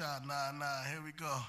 child, nah, here we go.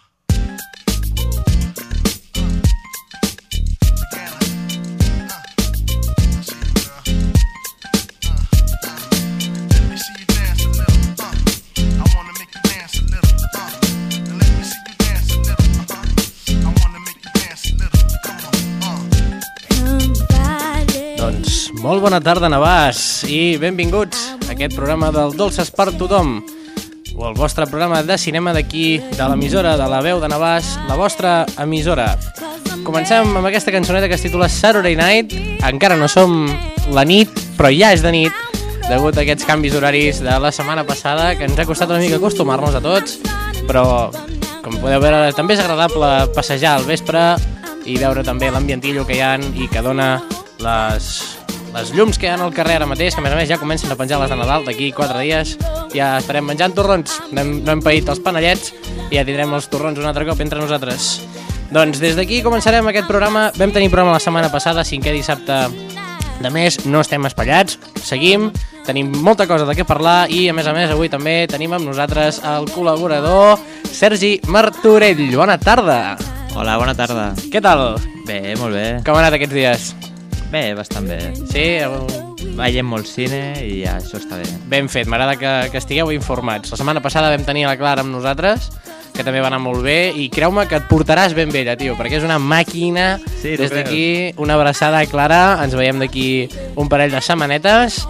Doncs molt bona tarda, Navàs, i benvinguts a aquest programa del Dolces per Tothom, o el vostre programa de cinema d'aquí, de l'emissora de la veu de Navàs, la vostra emissora. Comencem amb aquesta cançoneta que es titula Saturday Night. Encara no som la nit, però ja és de nit, degut a aquests canvis horaris de la setmana passada, que ens ha costat una mica acostumar-nos a tots, però, com podeu veure, també és agradable passejar al vespre i veure també l'ambientillo que hi ha i que dona les llums que hi ha al carrer ara mateix, que a més ja comencen a penjar les de Nadal. D'aquí 4 dies ja estarem menjant torrons. No hem paït els panellets i ja tindrem els torrons un altre cop entre nosaltres. Doncs des d'aquí començarem aquest programa. Vam tenir programa la setmana passada, 5è dissabte de mes. No estem espallats, seguim, tenim molta cosa de què parlar i a més avui també tenim amb nosaltres el col·laborador Sergi Martorell. Bona tarda. Hola, bona tarda. Què tal? Bé, molt bé. Com ha anat aquests dies? Bé, bastant bé. Sí? Veiem molt cine i ja, això està bé. Ben fet, m'agrada que estigueu informats. La setmana passada vam tenir la Clara amb nosaltres, que també va anar molt bé, i creu-me que et portaràs ben bé ella, tio, perquè és una màquina. Sí, des d'aquí, una abraçada a Clara, ens veiem d'aquí un parell de setmanetes,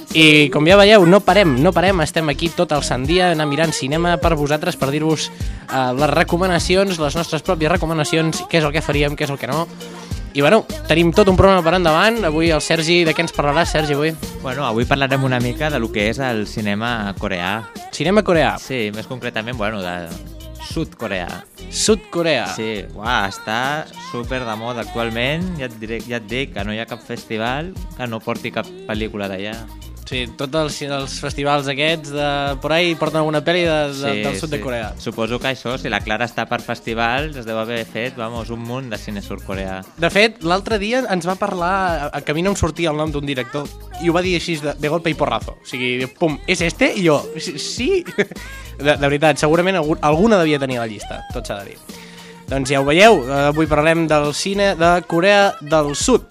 i com ja veieu, no parem, estem aquí tot el sant dia, anar mirant cinema per vosaltres, per dir-vos les recomanacions, les nostres pròpies recomanacions, què és el que faríem, què és el que no. I bueno, tenim tot un programa per endavant. Avui el Sergi, de què ens parlaràs, Sergi, avui? Bueno, avui parlarem una mica de lo que és el cinema coreà. Cinema coreà? Sí, més concretament, bueno, de Sud-Coreà. Sud-Coreà? Sí, està super de moda actualment. Ja et dic que no hi ha cap festival que no porti cap pel·lícula d'allà. Sí, tots els festivals aquests por ahí porten alguna pel·li del sud de Corea. Suposo que això, si la Clara està per festivals, es deu haver fet, un munt de cine sud-coreà. De fet, l'altre dia ens va parlar, que a mi no em sortia el nom d'un director, i ho va dir així de golpe i porrazo. O sigui, pum, és este? I jo, sí? De veritat, segurament alguna devia tenir a la llista, tot s'ha de dir. Doncs ja ho veieu, avui parlem del cine de Corea del Sud.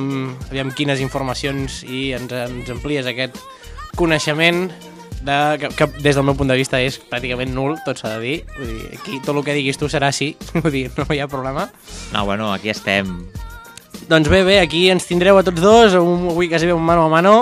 Aviam quines informacions i ens amplies aquest coneixement que des del meu punt de vista és pràcticament nul, tot s'ha de dir. Vull dir, aquí tot el que diguis tu serà sí, vull dir, no hi ha problema. No, bueno, aquí estem. Doncs bé, aquí ens tindreu a tots dos, avui quasi bé un mano a mano,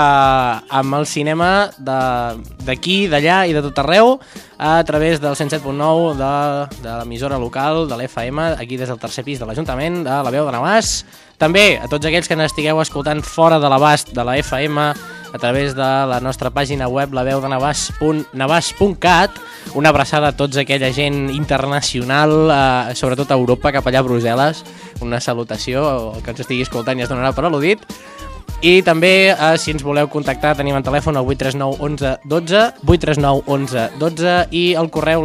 amb el cinema d'aquí, d'allà i de tot arreu, a través del 107.9 de l'emissora local, de l'FM, aquí des del tercer pis de l'Ajuntament, de la veu de Navàs. També a tots aquells que n'estigueu escoltant fora de l'abast de la FM, a través de la nostra pàgina web, laveudenavàs.navàs.cat. Una abraçada a tots aquella gent internacional, sobretot a Europa, cap allà a Brussel·les. Una salutació, el que ens estigui escoltant ja es donarà per al·ludit. I també, si ens voleu contactar, tenim el telèfon al 839 11 12, 839 11 12, i el correu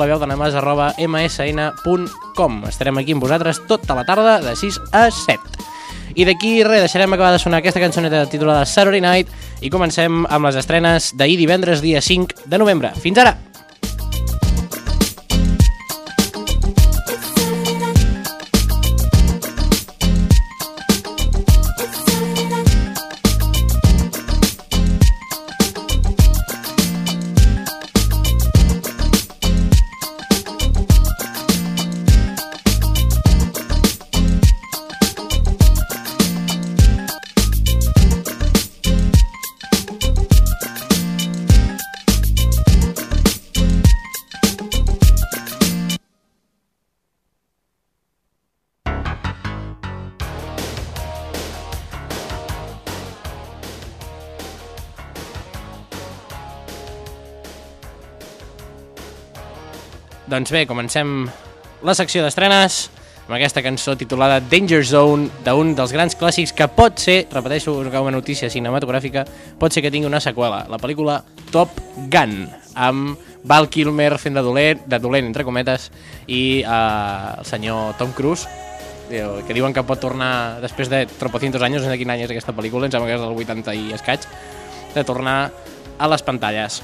laveudenavàs@msn.com. Estarem aquí amb vosaltres tota la tarda, de 6 a 7. I d'aquí res, deixarem acabar de sonar aquesta cançoneta titulada Saturday Night i comencem amb les estrenes d'ahir divendres, dia 5 de novembre. Fins ara! Doncs bé, comencem la secció d'estrenes amb aquesta cançó titulada Danger Zone, d'un dels grans clàssics que pot ser, repeteixo, com una notícia cinematogràfica, pot ser que tingui una seqüela, la pel·lícula Top Gun, amb Val Kilmer fent de dolent, entre cometes, i el senyor Tom Cruise, que diuen que pot tornar després de tropocientos anys, no sé de quin any és aquesta pel·lícula, em sembla que és del 80 i escaig, de tornar a les pantalles.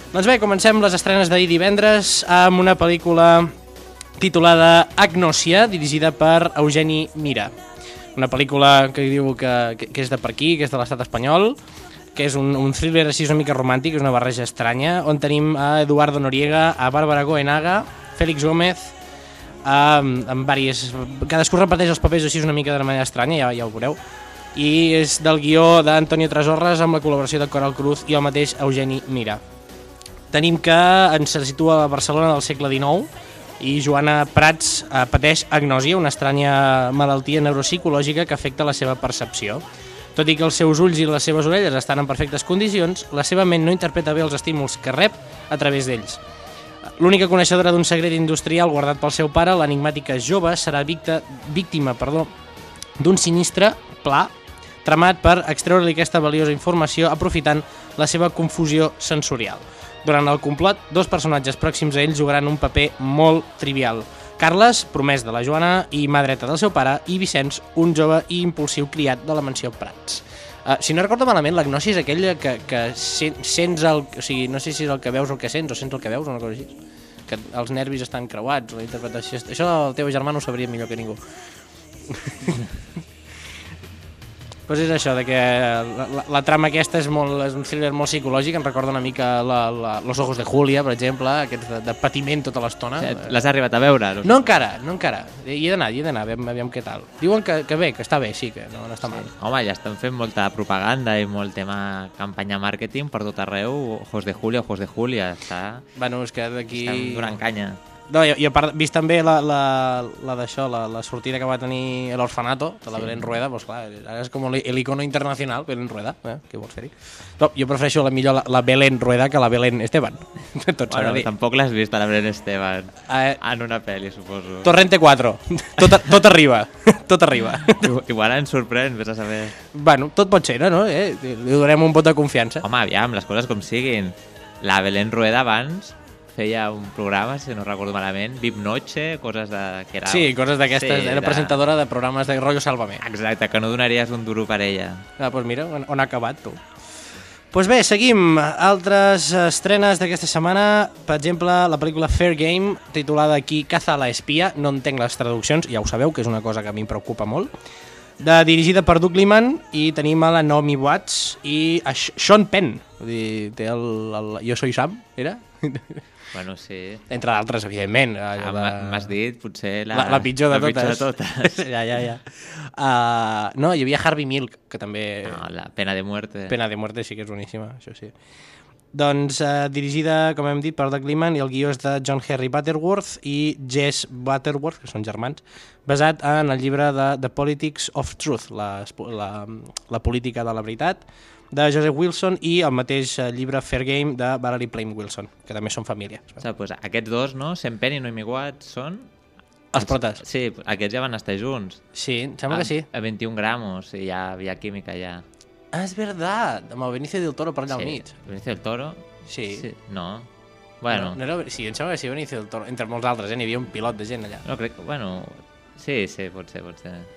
Doncs bé, comencem les estrenes d'ahir divendres amb una pel·lícula titulada Agnòsia, dirigida per Eugeni Mira. Una pel·lícula que diu que és de per aquí, que és de l'estat espanyol, que és un thriller així una mica romàntic, és una barreja estranya, on tenim a Eduardo Noriega, a Bárbara Goenaga, Félix Gómez, amb diverses... Cadascú repeteix els papers així una mica de manera estranya, ja ho veureu. I és del guió d'Antonio Trasorras amb la col·laboració de Coral Cruz i el mateix Eugeni Mira. Tenim que ens situa a Barcelona del segle XIX, i Joana Prats pateix agnòsia, una estranya malaltia neuropsicològica que afecta la seva percepció. Tot i que els seus ulls i les seves orelles estan en perfectes condicions, la seva ment no interpreta bé els estímuls que rep a través d'ells. L'única coneixedora d'un secret industrial guardat pel seu pare, l'enigmàtica jove, serà víctima d'un sinistre pla tramat per extreure-li aquesta valiosa informació aprofitant la seva confusió sensorial. Durant el complot, dos personatges pròxims a ell jugaran un paper molt trivial. Carles, promès de la Joana i mà dreta del seu pare, i Vicenç, un jove i impulsiu criat de la mansió Prats. Si no recordo malament, l'agnòsia és aquella que sents el... O sigui, no sé si és el que veus el que sents, o sents el que veus, o una cosa així. Que els nervis estan creuats, la interpretació... Això el teu germà no ho sabria millor que ningú. Pues és això, de que la trama aquesta és un thriller molt psicològic, em recorda una mica Los ojos de Julia, per exemple, aquest de patiment tota l'estona. L'has arribat a veure? No encara. Hi he d'anar, aviam què tal. Diuen que bé, que està bé, sí, que no està mal. Home, ja estan fent molta propaganda i molt tema campanya màrqueting per tot arreu. Ojos de Julia, està... Bueno, és que d'aquí... Estan donant canya. No, i a part, vist també la sortida que va tenir l'Orfanato, de la Belén Rueda, doncs clar, ara és com l'icono internacional, Belén Rueda, què vols fer-hi? No, jo prefereixo la Belén Rueda que la Belén Esteban. Bueno, tampoc l'has vist a la Belén Esteban en una pel·li, suposo. Torrente 4, tot arriba, tot arriba. Igual ens sorprèn, vés a saber. Bueno, tot pot ser, no? Li donem un vot de confiança. Home, aviam, les coses com siguin. La Belén Rueda abans feia un programa, si no recordo malament, VIP Noche, coses de... Que era... Sí, coses d'aquestes, sí, era presentadora de programes de rotllo Sálvame. Exacte, que no donaries un duro per ella. Doncs mira, on ha acabat tu. Doncs bé, seguim. Altres estrenes d'aquesta setmana, per exemple, la pel·lícula Fair Game, titulada aquí Caza a la espia, no entenc les traduccions, ja ho sabeu, que és una cosa que a mi em preocupa molt, dirigida per Doug Liman, i tenim a la Naomi Watts i a Sean Penn, vull dir, té el Jo soy Sam, era? Bueno, sí. Entre d'altres, evidentment. M'has dit, potser la pitjor de totes. Ja. No, hi havia Harvey Milk, que també... No, la Pena de Muerte. Pena de Muerte sí que és boníssima, això sí. Doncs dirigida, com hem dit, per Doug Liman, i el guió és de John Henry Butterworth i Jess Butterworth, que són germans, basat en el llibre de The Politics of Truth, la política de la veritat, de Joseph Wilson, i el mateix llibre Fair Game de Valerie Plame Wilson, que també són família. O sigui, pues, aquests dos, no? Sean Penn i Naomi Watts són... Els protes. Sí, aquests ja van estar junts. Sí, em sembla que sí. A 21 gramos, i ja havia química ja. Ah, és veritat, amb el Benicio del Toro per allà al mig. Benicio del Toro? Sí. No. Bueno. No era... Sí, em sembla que sí, Benicio del Toro. Entre molts altres, n'hi havia un pilot de gent allà. No, crec que... Bueno, sí, pot ser.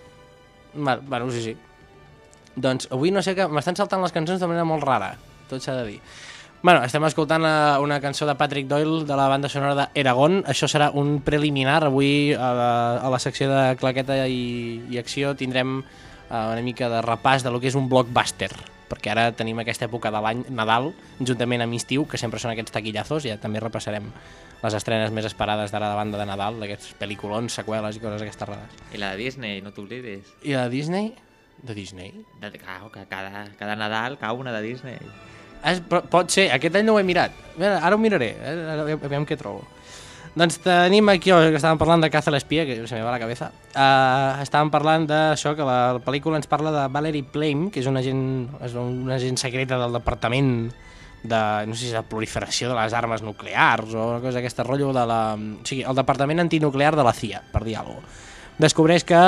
Bueno, sí. Doncs avui no sé que m'estan saltant les cançons de manera molt rara, tot s'ha de dir. Bueno, estem escoltant una cançó de Patrick Doyle de la banda sonora d'Eragon. Això serà un preliminar. Avui a la secció de claqueta i acció tindrem una mica de repàs de lo que és un blockbuster, perquè ara tenim aquesta època de l'any, Nadal, juntament amb estiu, que sempre són aquests taquillazos. Ja també repassarem les estrenes més esperades d'ara de banda de Nadal, d'aquests pel·liculons, seqüeles i coses aquestes rares. I la de Disney, no t'oblidis. I la de Disney? De Disney? Que cada Nadal cau una de Disney. Pot ser, aquest any no ho he mirat. Ara ho miraré, aviam què trobo. Doncs tenim aquí, que estàvem parlant de Caza a l'espia, que se me va la cabeza. Estàvem parlant d'això, que la pel·lícula ens parla de Valerie Plame, que és una agent secreta del departament de, no sé si és la proliferació de les armes nuclears o una cosa d'aquesta rotllo de la... O sigui, el departament antinuclear de la CIA, per dir alguna cosa. Descobreix que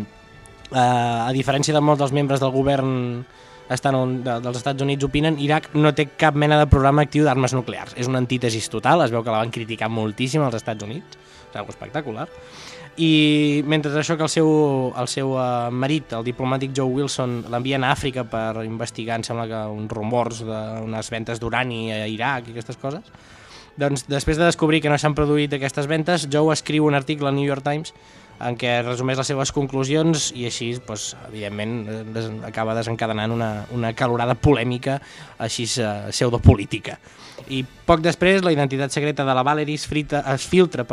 a diferència de molts dels membres del govern dels Estats Units opinen, Iraq no té cap mena de programa actiu d'armes nuclears. És una antítesis total, es veu que la van criticar moltíssim als Estats Units, és algo espectacular. I mentre això que el seu marit, el diplomàtic Joe Wilson, l'envien a Àfrica per investigar, em sembla que uns rumors d'unes ventes d'urani a Iraq i aquestes coses, doncs després de descobrir que no s'han produït aquestes ventes, Joe escriu un article al New York Times en què resumeix les seves conclusions i així, doncs, evidentment, acaba desencadenant una calorada polèmica així pseudopolítica. I poc després la identitat secreta de la Valerie es filtra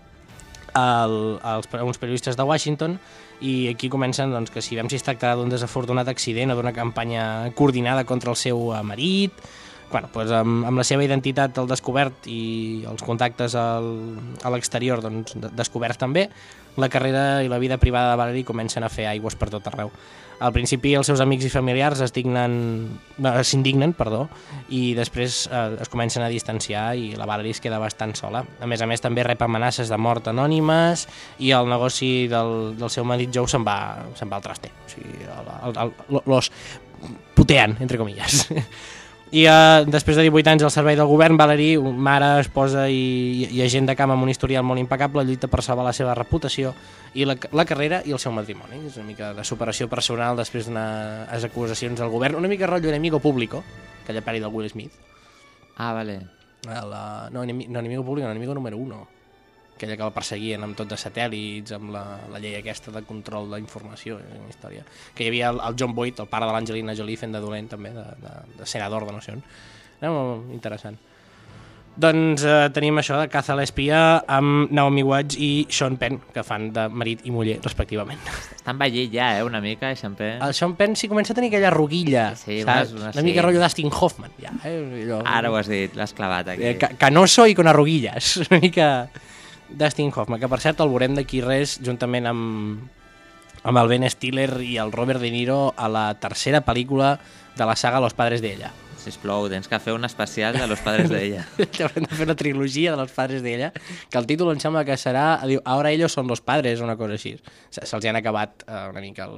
uns periodistes de Washington i aquí comencen doncs, que si es tractarà d'un desafortunat accident o d'una campanya coordinada contra el seu marit. Bueno, doncs amb la seva identitat al descobert i els contactes a l'exterior doncs, descoberts també, la carrera i la vida privada de Valerie comencen a fer aigües per tot arreu. Al principi els seus amics i familiars s'indignen i després es comencen a distanciar i la Valerie es queda bastant sola. A més també rep amenaces de mort anònimes i el negoci del seu marit Joe se'n va al traster. O sigui, los putean, entre comillas. I després de 18 anys al servei del govern, Valerie, mare, esposa i agent de camp amb un historial molt impecable, lluita per salvar la seva reputació i la carrera i el seu matrimoni. És una mica de superació personal després d'unes acusacions al govern, una mica rotllo Enemigo Público, aquella pel·li del Will Smith. Ah, vale. No, Enemigo Público, Enemigo número 1. Aquella que el perseguien amb tot de satèl·lits, amb la llei aquesta de control d'informació, una història. Que hi havia el John Boyd, el pare de l'Angelina Jolie, fent de dolent també, de senador de no sé on. Era molt interessant. Doncs tenim això de Caza a l'espia amb Naomi Watts i Sean Penn, que fan de marit i muller, respectivament. Està envellit ja, una mica, Sean Penn. El Sean Penn sí comença a tenir aquella arruguilla, sí, saps? Una mica rotllo d'Dustin Hoffman, ja. Ara ho has dit, l'has clavat aquí. Canoso i con arruguillas, una mica Dustin Hoffman, que per cert el veurem d'aquí res juntament amb el Ben Stiller i el Robert De Niro a la tercera pel·lícula de la saga Los Padres de Ella. Sisplau, tens que fer un especial de Los Padres de Ella. Haurem de fer una trilogia de Los Padres de Ella, que el títol em sembla que serà, diu, ahora ellos son los padres, una cosa així. Se'ls han acabat una mica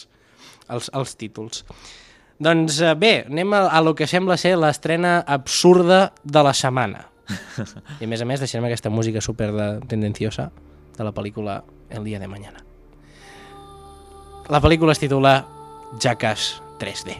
els títols. Doncs bé, anem a lo que sembla ser l'estrena absurda de la setmana. I a més, deixem aquesta música super tendenciosa de la pel·lícula El día de mañana. La pel·lícula es titula Jackass 3D.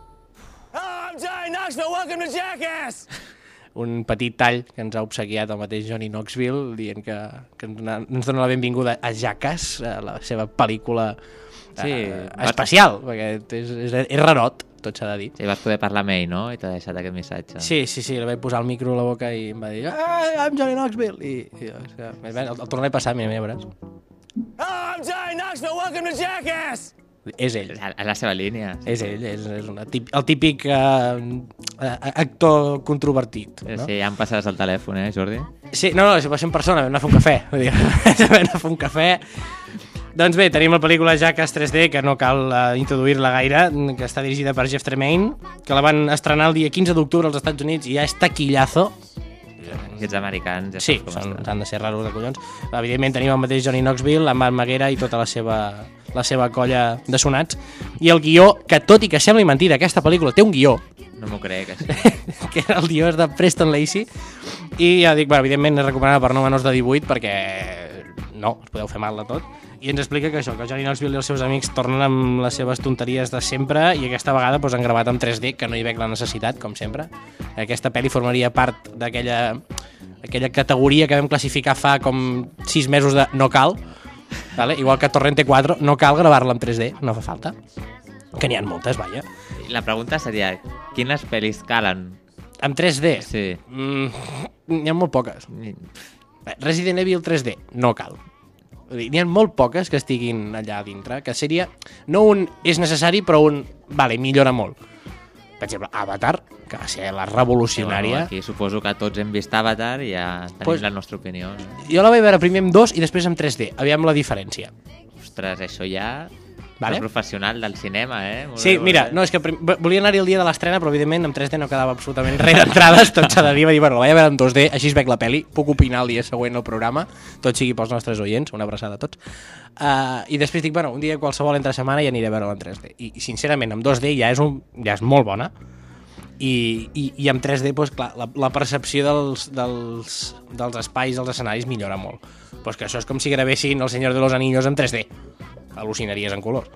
I'm Johnny Knoxville, welcome to Jackass! Un petit tall que ens ha obsequiat el mateix Johnny Knoxville dient que ens dona la benvinguda a Jackass, a la seva pel·lícula especial, perquè és rarot, tot s'ha de dir. Sí, vas poder parlar amb ell, no? I t'ha deixat aquest missatge. Sí, li vaig posar el micro a la boca i em va dir I'm Johnny Knoxville. I el tornaré a passar, mira, veuràs. I'm Johnny Knoxville, welcome to Jackass! És ell. A la seva línia. És ell, és el típic actor controvertit. No? Sí, ja em passaràs el telèfon, Jordi? Sí, no, va ser en persona, vam anar a fer un cafè. Vam anar a fer un cafè. Doncs bé, tenim la pel·lícula Jackass 3D, que no cal introduir-la gaire, que està dirigida per Jeff Tremaine, que la van estrenar el dia 15 d'octubre als Estats Units i ja és taquillazo. Aquests americans ja sí, han de ser raros de collons. Evidentment tenim el mateix Johnny Knoxville, la Matt Maguera i tota la seva colla de sonats. I el guió, que tot i que sembli mentida, aquesta pel·lícula té un guió. No m'ho crec, això. Que el guió és de Preston Lacey. I ja dic, evidentment és recomanada per no menors de 18 perquè no, us podeu fer mal de tot. I ens explica que Johnny Knoxville i els seus amics tornen amb les seves tonteries de sempre i aquesta vegada han gravat en 3D, que no hi veig la necessitat, com sempre. Aquesta pel·li formaria part d'aquella categoria que vam classificar fa com 6 mesos de no cal, vale? Igual que Torrente 4, no cal gravar-la en 3D, no fa falta. Que n'hi ha moltes, vaja. La pregunta seria, quines pel·lis calen? En 3D? Sí. N'hi ha molt poques. Resident Evil 3D, no cal. N'hi ha molt poques que estiguin allà dintre, que seria no un és necessari, però un, vale, millora molt. Per exemple, Avatar, que va ser la revolucionària. Aquí suposo que tots hem vist Avatar i ja tenim la nostra opinió. No? Jo la vaig veure primer en 2 i després en 3D. Aviam la diferència. Ostres, això ja... Vale. El professional del cinema, Molt sí, bé, mira, no, és que volia anar-hi el dia de l'estrena, però evidentment en 3D no quedava absolutament res d'entrades, tot s'ha de dir, va dir, bueno, la vaig veure en 2D, així es veig la peli, puc opinar el dia següent al programa, tot sigui pels nostres oients, una abraçada a tots. I després dic, bueno, un dia qualsevol entre setmana ja aniré a veure-la en 3D. I sincerament, en 2D ja és molt bona. i amb 3D, doncs, clar, la percepció dels espais, dels escenaris millora molt. Pues que això és com si gravessin El Senyor de los Anillos en 3D. Al·lucinaries en colors.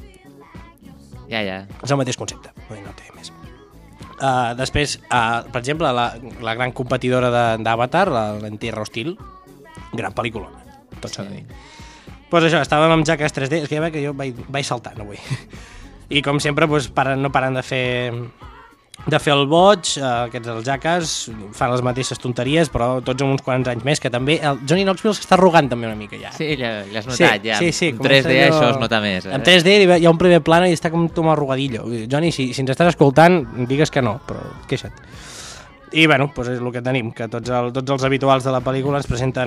Ja. És el mateix concepte, no té més. Després, per exemple, la gran competidora d'Avatar, l'Entierro Hostil, gran pel·lícula, tot s'ha de dir. Pues això, estàvem amb Jackass 3D, és que ja veig que jo vaig saltant avui. I com sempre, pues, no paren de fer el boig, aquests els Jackass fan les mateixes tonteries, però tots amb uns quants anys més, que també el Johnny Knoxville s'està arrugant també una mica ja. Sí, l'has notat ja. Sí, en 3D això es nota més. En 3D hi ha un primer plano i està com arrugadillo. Johnny, si ens estàs escoltant, digues que no, però queixa't. I bueno, doncs és el que tenim, que tots els habituals de la pel·lícula ens presenten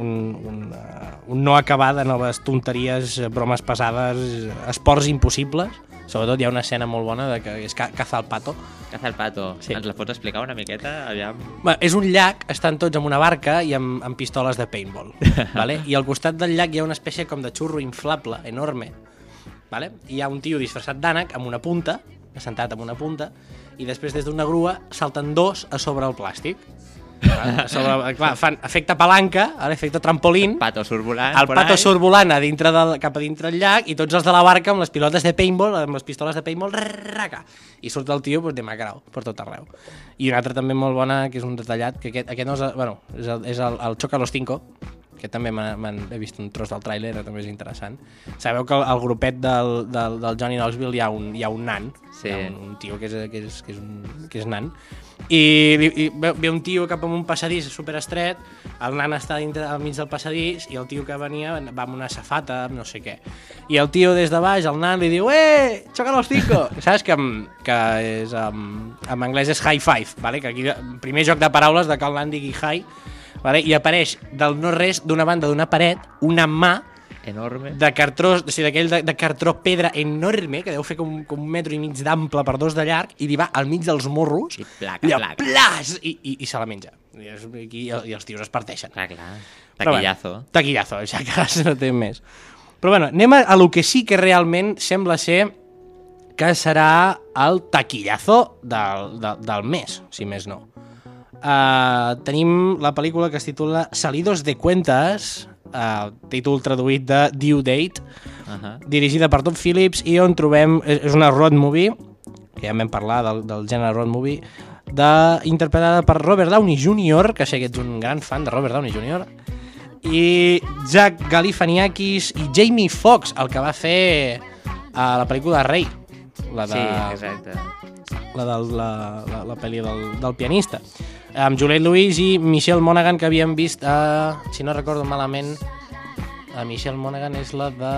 un no acabar de noves tonteries, bromes pesades, esports impossibles. Sobretot hi ha una escena molt bona de que és caza al pato. Caza al pato. Sí. Ens la pots explicar una miqueta? Aviam. Bueno, és un llac, estan tots en una barca i amb pistoles de paintball. Vale? I al costat del llac hi ha una espècie com de xurro inflable, enorme. Vale? I hi ha un tio disfressat d'ànec amb una punta, assentat amb una punta, i després des d'una grua salten dos a sobre el plàstic. Clar, fan efecte palanca, efecte trampolín. Pato surt volant. El pato surt volant cap a dintre del llac i tots els de la barca amb les pilotes de paintball, amb les pistoles de paintball, i surt el tio de macrau per tot arreu. I una altra també molt bona, que és un detallat, que aquest no és, bueno, és el Choca los Cinco, que també he vist un tros del tràiler, també és interessant. Sabeu que al grupet del Johnny Knoxville hi ha un nan, sí. Hi ha un tio que és nan, i ve un tio cap a un passadís superestret, el nan està al mig del passadís i el tio que venia va amb una safata, no sé què. I el tio des de baix, el nan, li diu Choca los Cinco! Saps que és, en anglès és high five, vale? Que aquí primer joc de paraules de que el nan digui high, vale? I apareix del no-res, d'una banda d'una paret, una mà enorme de cartró, o sigui, d'aquell de cartró pedra enorme, que deu fer com 1,5 metres d'ample per 2 de llarg, i li va al mig dels morros i placa. Plàs, i se la menja. I els tios es parteixen. Clar. Taquillazo. Bueno, taquillazo, ja que no té més. Però bueno, anem a lo que sí que realment sembla ser que serà el taquillazo del mes, si més no. Tenim la pel·lícula que es titula Salidos de Cuentas, títol traduït de Due Date, dirigida per Todd Phillips, i on trobem, és una road movie, que ja en vam parlar del gènere road movie, interpretada per Robert Downey Jr., que sé que ets un gran fan de Robert Downey Jr., i Zach Galifianakis i Jamie Foxx, el que va fer la pel·lícula Rei, sí, exacte, la pel·li del pianista, amb Juliette Lewis i Michelle Monaghan, que havíem vist si no recordo malament, Michelle Monaghan és la de...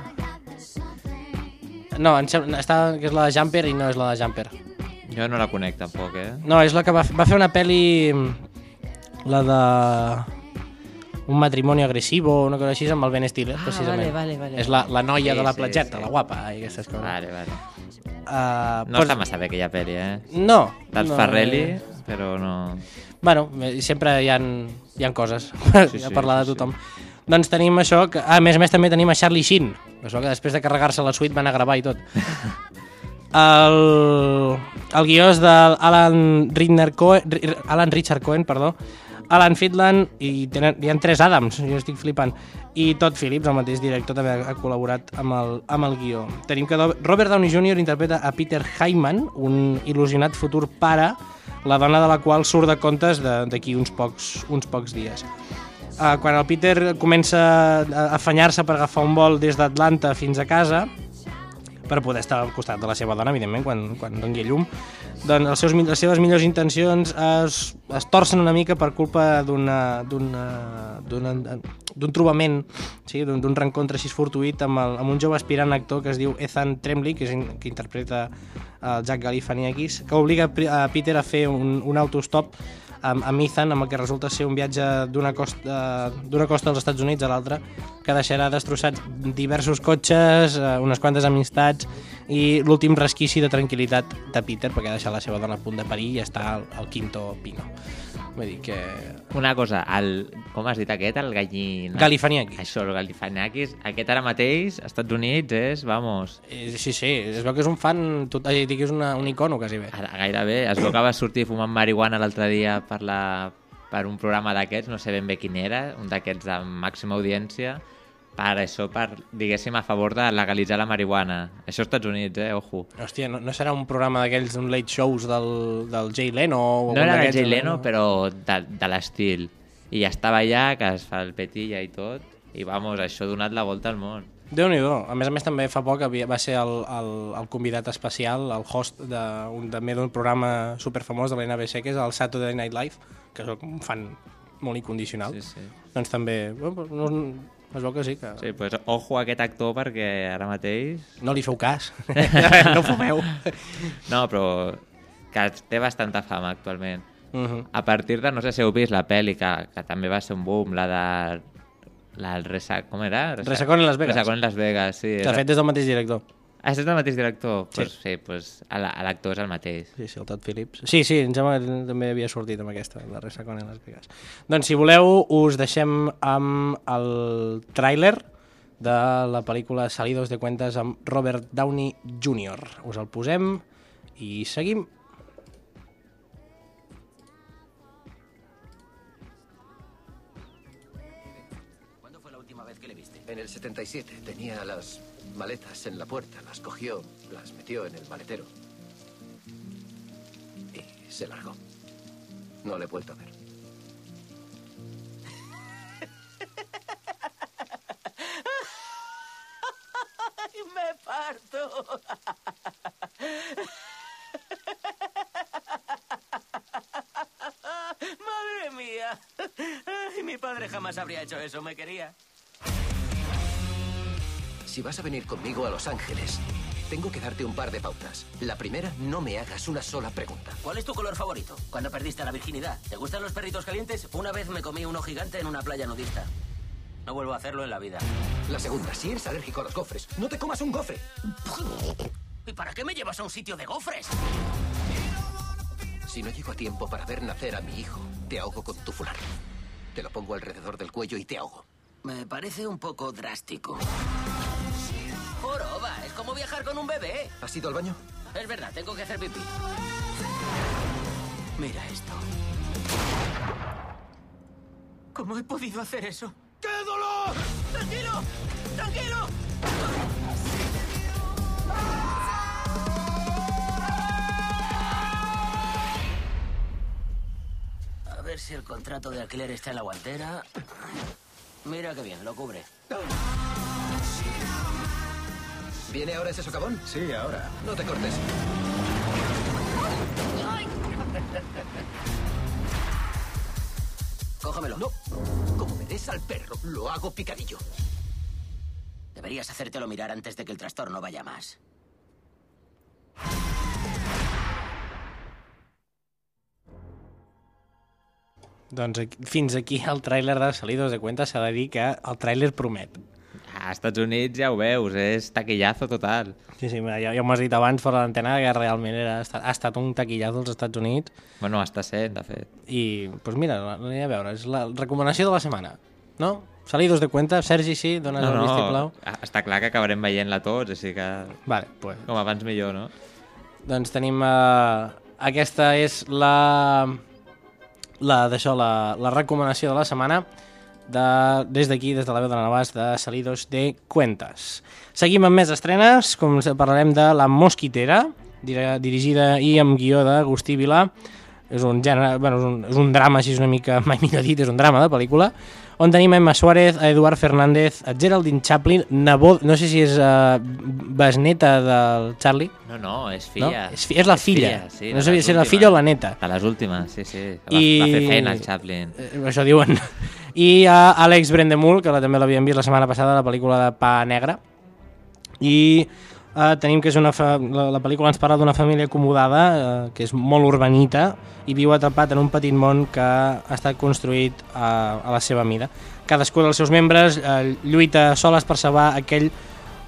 No, que és la de Jumper i no és la de Jumper. Jo no la conec tampoc, No, és la que va fer una pel·li, la de Un matrimoni agressivo, una cosa així, amb el Ben Stiller, precisament. Vale. És la noia de la platgeta, la guapa, i aquestes coses. Vale. No està massa bé aquella pel·li, No. Del Farrelly, però no... Bueno, sempre hi ha coses a parlar de tothom. Doncs tenim això, que a més també tenim a Charlie Sheen, això que després de carregar-se la suite van a gravar i tot. El guió és d'Alan Richard Cohen, Alan Fitland, i hi ha 3 Adams, jo estic flipant, i Todd Phillips, el mateix director, també ha col·laborat amb el guió. Tenim que Robert Downey Jr. interpreta a Peter Hyman, un il·lusionat futur pare, la dona de la qual surt de comptes d'aquí uns pocs dies. Quan el Peter comença a afanyar-se per agafar un vol des d'Atlanta fins a casa, per poder estar al costat de la seva dona, evidentment, quan doni llum, doncs les seves millors intencions es torcen una mica per culpa d'un trobament, sí, d'un reencontre així fortuït amb un jove aspirant actor que es diu Ethan Tremblay, que interpreta el Zach Galifianakis, que obliga a Peter a fer un autostop amb Ethan, amb el que resulta ser un viatge d'una costa dels Estats Units a l'altra, que deixarà destrossats diversos cotxes, unes quantes amistats i l'últim resquici de tranquil·litat de Peter, perquè ha deixat la seva dona a punt de parir i està al quinto pino. Vull dir que... Una cosa, com has dit aquest, el gallina... Galifaniakis. Això, el Galifaniakis, aquest ara mateix, als Estats Units, és, vamos... Sí, es veu que és un fan, que és un icono, quasi bé. Gairebé, es veu que va sortir fumant marihuana l'altre dia per un programa d'aquests, no sé ben bé quin era, un d'aquests de màxima audiència, diguéssim, a favor de legalitzar la marihuana. Això als Estats Units, ojo. Hòstia, no serà un programa d'aquells, un late shows del Jay Leno? No era el Jay Leno, però de l'estil. I ja estava allà, que es fa el petilla i tot, i vamos, això ha donat la volta al món. Déu-n'hi-do. A més, també fa poc va ser el convidat especial, el host també d'un programa superfamós de la NBC, que és el Saturday Night Live, que soc un fan molt incondicional. Sí. Doncs també... es veu que sí. Que... Sí, pues ojo a aquest actor perquè ara mateix... No li feu cas. No fumeu. No, però que té bastanta fama actualment. Uh-huh. A partir de, no sé si heu vist la pel·li, que també va ser un boom, la del com era? Resacón en Las Vegas. Resacón en Las Vegas, sí. Que de fet és del mateix director. Ah, és del mateix director? Sí. Pues l'actor és el mateix. Sí, el Todd Phillips. Sí, em sembla que també havia sortit amb aquesta, la Resacón en Las Vegas. Doncs, si voleu, us deixem amb el tràiler de la pel·lícula Salidos de Cuentas amb Robert Downey Jr. Us el posem i seguim. ¿Cuándo fue la última vez que le viste? En el 77. Tenía las maletas en la puerta. Las cogió, las metió en el maletero. Y se largó. No le he vuelto a ver. ¡Ay, me parto! ¡Madre mía! Ay, mi padre jamás habría hecho eso, me quería. Si vas a venir conmigo a Los Ángeles, tengo que darte un par de pautas. La primera, no me hagas una sola pregunta. ¿Cuál es tu color favorito? ¿Cuándo perdiste la virginidad? ¿Te gustan los perritos calientes? Una vez me comí uno gigante en una playa nudista. No vuelvo a hacerlo en la vida. La segunda, si eres alérgico a los gofres, no te comas un gofre. ¿Y para qué me llevas a un sitio de gofres? Si no llego a tiempo para ver nacer a mi hijo, te ahogo con tu fular. Te lo pongo alrededor del cuello y te ahogo. Me parece un poco drástico. Joroba, es como viajar con un bebé. ¿Has ido al baño? Es verdad, tengo que hacer pipí. Mira esto. ¿Cómo he podido hacer eso? ¡Qué dolor! ¡Tranquilo! ¡Tranquilo! A ver si el contrato de alquiler está en la guantera. Mira qué bien, lo cubre. ¿Viene ahora ese socavón? Sí, ahora. No te cortes. Cógemelo. No. Como me des al perro, lo hago picadillo. Deberías hacértelo mirar antes de que el trastorno vaya más. Doncs fins aquí el tràiler de Salidos de Cuentas. S'ha de dir que el tràiler promet. Als Estats Units ja ho veus, és taquillazo total. Sí, ja m'ho has dit abans fora d'antena que realment ha estat un taquillazo als Estats Units. Bueno, està sent, de fet. I, doncs mira, l'aniré a veure. És la recomanació de la setmana, no? Salidos de Cuentas. Sergi, sí? Dones el vistiplau? Està clar que acabarem veient-la tots, així que... Vale, pues. Com abans millor, no? Doncs tenim... aquesta és la recomanació de la setmana des d'aquí, des de la veu de Navàs, de Salidos de Cuentas. Seguim amb més estrenes, com parlarem de La Mosquitera, dirigida i amb guió d'Agustí Vilà. És un gènere, és un drama, així una mica, mai millor dit, és un drama de pel·lícula, on tenim a Emma Suárez, a Eduard Fernández, a Geraldine Chaplin, no sé si és besneta del Charlie. No, és filla. No? És la filla. Sí, no sé si és la filla o la neta. De les últimes, sí. Va fer feina el Chaplin. Això diuen. I a Àlex Brendemul, que també l'havíem vist la setmana passada, la pel·lícula de Pa Negre. I tenim que és la pel·lícula ens parla d'una família acomodada, que és molt urbanita, i viu atrapat en un petit món que ha estat construït a la seva mida. Cadascú dels seus membres lluita soles per salvar aquell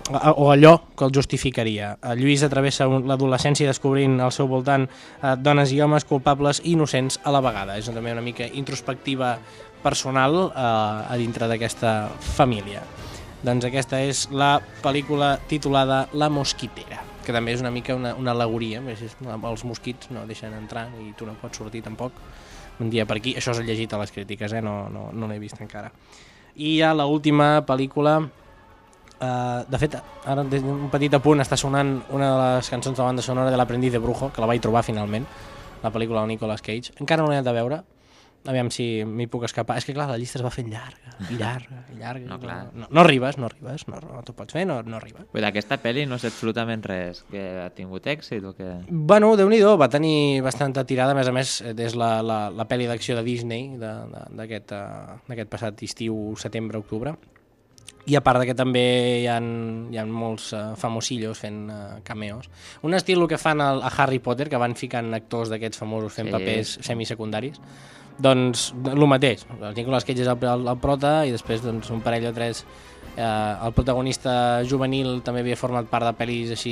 o allò que el justificaria. Lluís travessa l'adolescència descobrint al seu voltant dones i homes culpables i innocents a la vegada. És també una mica introspectiva personal a dintre d'aquesta família. Doncs aquesta és la pel·lícula titulada La Mosquitera, que també és una mica una al·legoria. Els mosquits no deixen entrar i tu no pots sortir tampoc un dia per aquí. Això s'ha llegit a les crítiques, no l'he vist encara. I ja l'última pel·lícula, de fet, ara un petit apunt, està sonant una de les cançons de la banda sonora de l'Aprendiz de Brujo, que la vaig trobar finalment, la pel·lícula de Nicolas Cage. Encara no l'he anat a veure, aviam si m'hi puc escapar. És que clar, la llista es va fent llarga. No arribes, no t'ho pots fer, no arribes. D'aquesta pel·li no sé absolutament res. Que ha tingut èxit o què? Bueno, Déu-n'hi-do, va tenir bastanta tirada. A més, és la pel·li d'acció de Disney d'aquest passat estiu, setembre-octubre. I a part que també hi ha molts famosillos fent cameos. Un estil que fan a Harry Potter, que van ficant actors d'aquests famosos fent papers semisecundaris. Doncs el mateix, el Nicolas Cage és el prota i després un parell o tres. El protagonista juvenil també havia format part de pel·lis així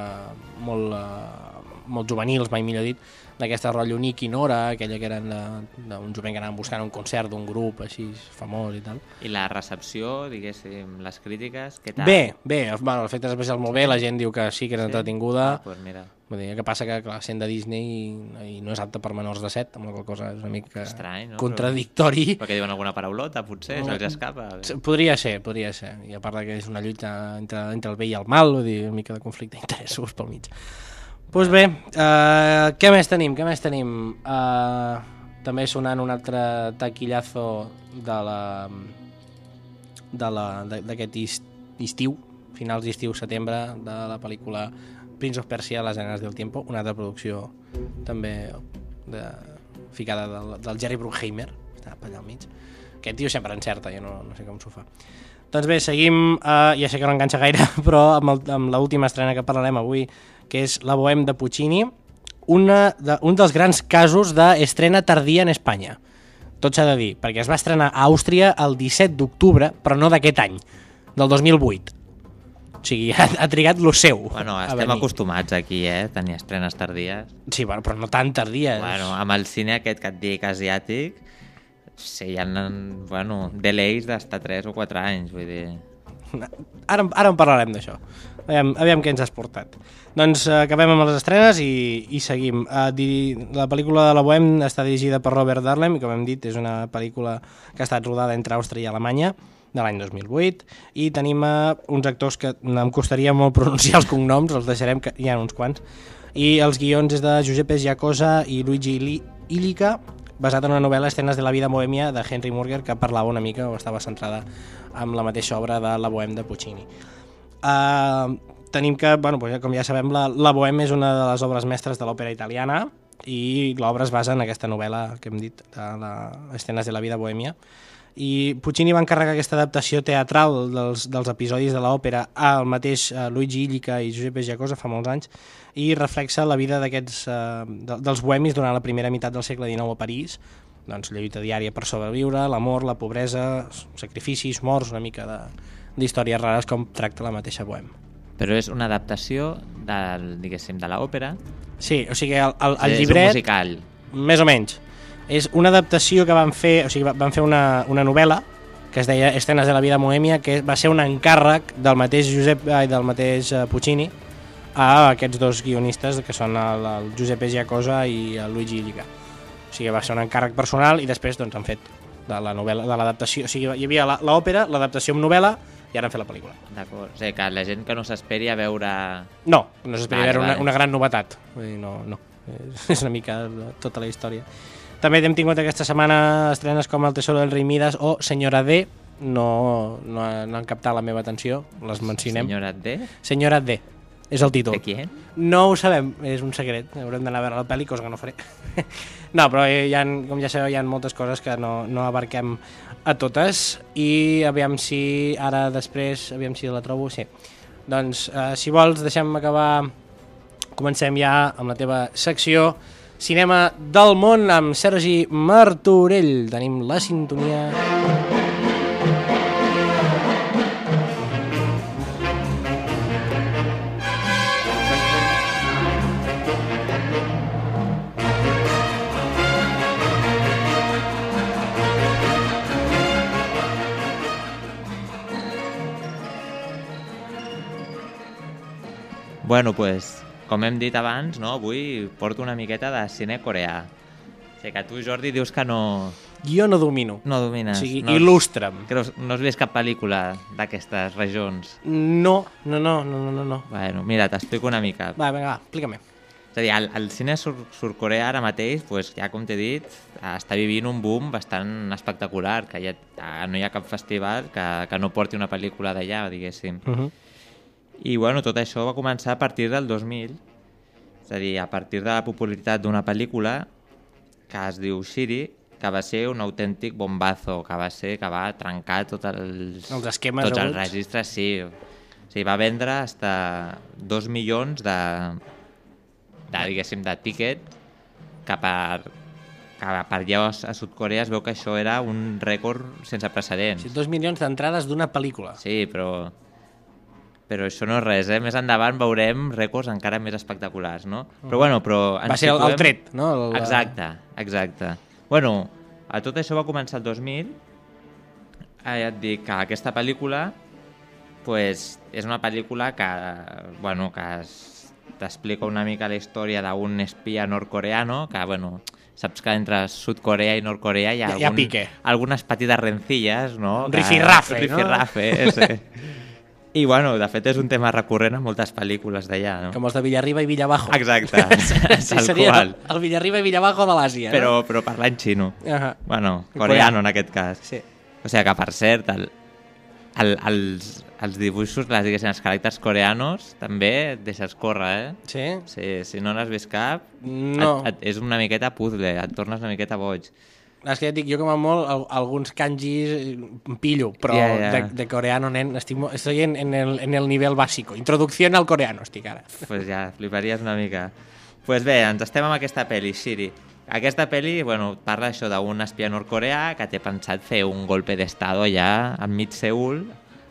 molt juvenils, mai millor dit, d'aquesta rotllo Nick i Nora, aquella que eren d'un jovent que anaven buscant un concert d'un grup així famós i tal. I la recepció, diguéssim, les crítiques, què tal? Bé, l'efecte especial molt bé, la gent diu que sí que era entretinguda. Doncs mira. Vull dir, que passa que, clar, sent de Disney i no és apte per menors de 7, amb la qual cosa és una mica estrany, no? Contradictori. Perquè diuen alguna paraulota, potser, se'ls escapa. Podria ser. I a part que és una lluita entre el bé i el mal, vull dir, una mica de conflicte d'interessos pel mig. Doncs bé, què més tenim? També sonant un altre taquillazo d'aquest estiu, finals d'estiu, setembre, de la pel·lícula Prince of Persia, Les Arenas del Tiempo, una altra producció també ficada del Jerry Bruckheimer, està allà al mig. Aquest tio sempre encerta, jo no sé com s'ho fa. Doncs bé, seguim, ja sé que no enganxa gaire, però amb l'última estrena que parlarem avui, que és La Bohème de Puccini, un dels grans casos d'estrena tardia en Espanya. Tot s'ha de dir, perquè es va estrenar a Àustria el 17 d'octubre, però no d'aquest any, del 2008. O sigui, ha trigat lo seu. Bueno, estem acostumats aquí, tenir estrenes tardies. Sí, bueno, però no tan tardies. Bueno, amb el cine aquest que et dic asiàtic, sí, hi ha delays d'estar 3 o 4 anys, vull dir... Ara en parlarem d'això. Aviam què ens has portat. Doncs acabem amb les estrenes i seguim. La pel·lícula de La Bohème està dirigida per Robert Darlem i, com hem dit, és una pel·lícula que ha estat rodada entre Àustria i Alemanya de l'any 2008, i tenim uns actors que em costaria molt pronunciar els cognoms, els deixarem, que hi ha uns quants, i els guions és de Giuseppe Giacosa i Luigi Illica, basat en una novel·la Escenes de la vida bohèmia de Henry Murger, que parlava una mica o estava centrada en la mateixa obra de La Bohème de Puccini. Tenim que, com ja sabem, la Bohème és una de les obres mestres de l'òpera italiana i l'obra es basa en aquesta novel·la que hem dit, de Escenes de la vida bohèmia. I Puccini va encarregar aquesta adaptació teatral dels episodis de l'òpera al mateix Luigi Illica i Giuseppe Giacosa fa molts anys, i reflexa la vida dels bohemis durant la primera meitat del segle XIX a París, doncs la lluita diària per sobreviure, l'amor, la pobresa, sacrificis, morts, una mica d'històries rares com tracta la mateixa Bohème. Però és una adaptació de l'òpera? Sí, o sigui, el llibret... És un musical? Més o menys. És una adaptació que van fer, o sigui, van fer una novel·la que es deia Escenes de la vida bohèmia, que va ser un encàrrec del mateix Puccini a aquests dos guionistes, que són el Giuseppe Giacosa i el Luigi Illica. O sigui, va ser un encàrrec personal i després han fet de la novel·la, de l'adaptació. O sigui, hi havia l'òpera, l'adaptació amb novel·la, i ara han fet la pel·lícula. D'acord, o sigui, que la gent que no s'esperi a veure... No s'esperi a veure una gran novetat. Vull dir, no. És una mica tota la història. També hem tingut aquesta setmana estrenes com El tesoro del rei Midas o Senyora D. No han captat la meva atenció, les mencionem. Senyora D? Senyora D, és el títol. De qui? No ho sabem, és un secret. Haurem d'anar a veure la pel·li, cosa que no faré. No, però com ja sabeu, hi ha moltes coses que no abarquem a totes, i aviam si ara després, aviam si la trobo, sí. Doncs, si vols, deixem acabar, comencem ja amb la teva secció Cinema del món amb Sergi Martorell. Tenim la sintonia. Bueno, pues, com hem dit abans, no? Avui porto una miqueta de cine coreà. O sigui que tu, Jordi, dius que no Jo no domino. domines. O sigui, no il·lustra'm. Que no has vist cap pel·lícula d'aquestes regions. No. Bueno, mira, t'explico una mica. Va, vinga, va, explica-me. És a dir, el cine surcoreà ara mateix, pues, ja com t'he dit, està vivint un boom bastant espectacular, que no hi ha cap festival que no porti una pel·lícula d'allà, diguéssim. I bueno, tot això va començar a partir del 2000, és a dir, a partir de la popularitat d'una pel·lícula que es diu Shiri, que va ser un autèntic bombazo, que va trencar tots els esquemes tots els aguts. registres, sí. O sigui, va vendre fins 2 milions diguéssim, de tíquet, que per allà a Sud-Corea es veu que això era un rècord sense precedents. O sigui, 2 milions d'entrades d'una pel·lícula. Sí, però això no és res, eh? Més endavant veurem rècords encara més espectaculars, no? Però bueno, Va ser el tret, no? Exacte. Bueno, a tot això va començar el 2000. Ja et dic que aquesta pel·lícula pues, és una pel·lícula que t'explica una mica la història d'un espia nord-coreano, que, bueno, saps que entre Sud-Corea i Nord-Corea hi ha algunes petites rencilles, no? Un rifirrafe, no? Sí. I, bueno, de fet, és un tema recurrent en moltes pel·lícules d'allà, no? Com els de Villarriba i Villabajo. Exacte, tal seria qual. El Villarriba i Villabajo de l'Àsia, no? Però parlant xino. Bueno, Coreano. coreano en aquest cas. Sí. O sigui que, per cert, els dibuixos, els caràcters coreanos, també et deixes córrer, eh? Sí? Sí, si no n'has vist cap, No. és una miqueta puzzle, et tornes una miqueta boig. És que ja et dic, jo com a molt alguns kanjis pillo, però de coreano, nen, estoy en el nivel básico. Introducción al coreano estic ara. Pues ja, fliparies una mica. Pues bé, ens estem amb aquesta pel·li, Shiri. Aquesta pel·li, bueno, parla això d'un espia nord-coreà que té pensat fer un golpe d'estado allà enmig Seül,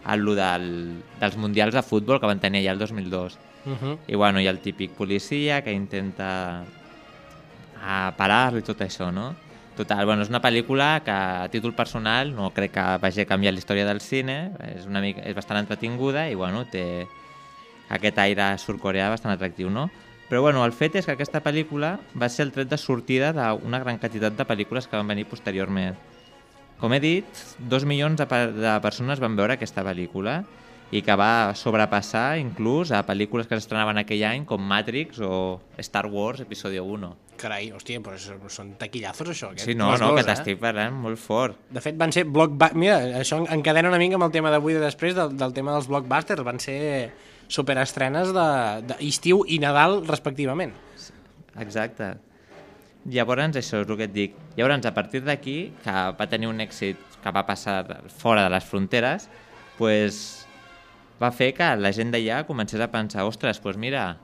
dels mundials de futbol que van tenir allà el 2002. I bueno, hi ha el típic policia que intenta parar-lo i tot això, no? Total, bueno, és una pel·lícula que a títol personal no crec que vagi a canviar la història del cine, és bastant entretinguda i bueno, té aquest aire sud-coreà bastant atractiu, no? Però bueno, el fet és que aquesta pel·lícula va ser el tret de sortida d'una gran quantitat de pel·lícules que van venir posteriorment. Com he dit, 2 milions de persones van veure aquesta pel·lícula i que va sobrepassar inclús a pel·lícules que s'estrenaven aquell any com Matrix o Star Wars Episodio 1. Carai, hòstia, però són taquillazos, això. Sí, no, que t'estic parlant molt fort. De fet, van ser Mira, això encadena una mica amb el tema d'avui de després del tema dels blockbusters. Van ser superestrenes d'estiu i Nadal, respectivament. Exacte. Llavors, això és el que et dic. Llavors, a partir d'aquí, que va tenir un èxit que va passar fora de les fronteres, pues, va fer que la gent d'allà comencés a pensar, ostres, doncs mira,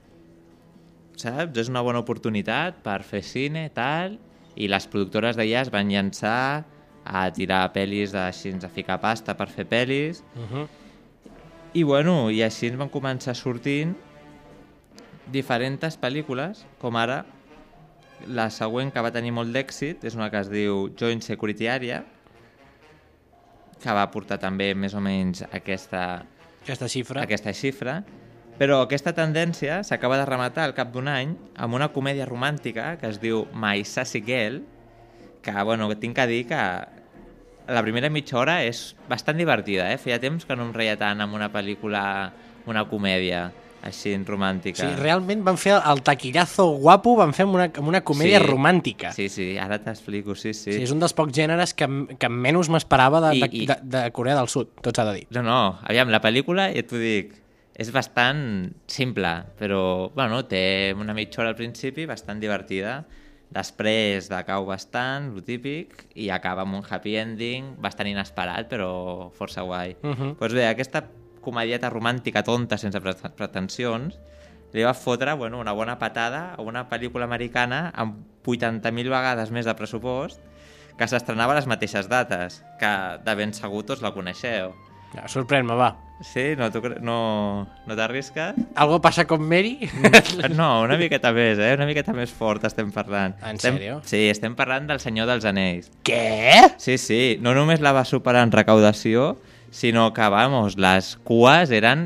saps? És una bona oportunitat per fer cine, tal, i les productores d'allà es van llançar a tirar pel·lis així, a ficar pasta per fer pel·lis, i bueno, i així ens van començar sortint diferents pel·lícules, com ara la següent que va tenir molt d'èxit és una que es diu Joint Security Area, que va portar també més o menys aquesta xifra, però aquesta tendència s'acaba de rematar al cap d'un any amb una comèdia romàntica que es diu My Sassy Girl, que, bueno, tinc que dir que la primera mitja hora és bastant divertida, eh? Feia temps que no em reia tant amb una pel·lícula, una comèdia així romàntica. Sí, realment van fer el taquillazo guapo, van fer amb una comèdia romàntica. Sí, ara t'explico, sí. Sí, és un dels pocs gèneres que menys m'esperava de Corea del Sud, tot s'ha de dir. No, aviam, la pel·lícula, ja t'ho dic, és bastant simple, però, bueno, té una mitja hora al principi bastant divertida, després decau bastant, lo típic, i acaba amb un happy ending bastant inesperat, però força guai. Doncs bé, aquesta comedieta romàntica tonta sense pretensions li va fotre una bona patada a una pel·lícula americana amb 80.000 vegades més de pressupost que s'estrenava a les mateixes dates, que de ben segur tots la coneixeu. Sorprèn-me, va. Sí? No t'arrisques? Algo passa con Mary? No, una miqueta més, una miqueta més fort estem parlant. En sèrio? Sí, estem parlant del Senyor dels Anells. Què? Sí, no només la va superar en recaudació, sinó que, vamos, les cues eren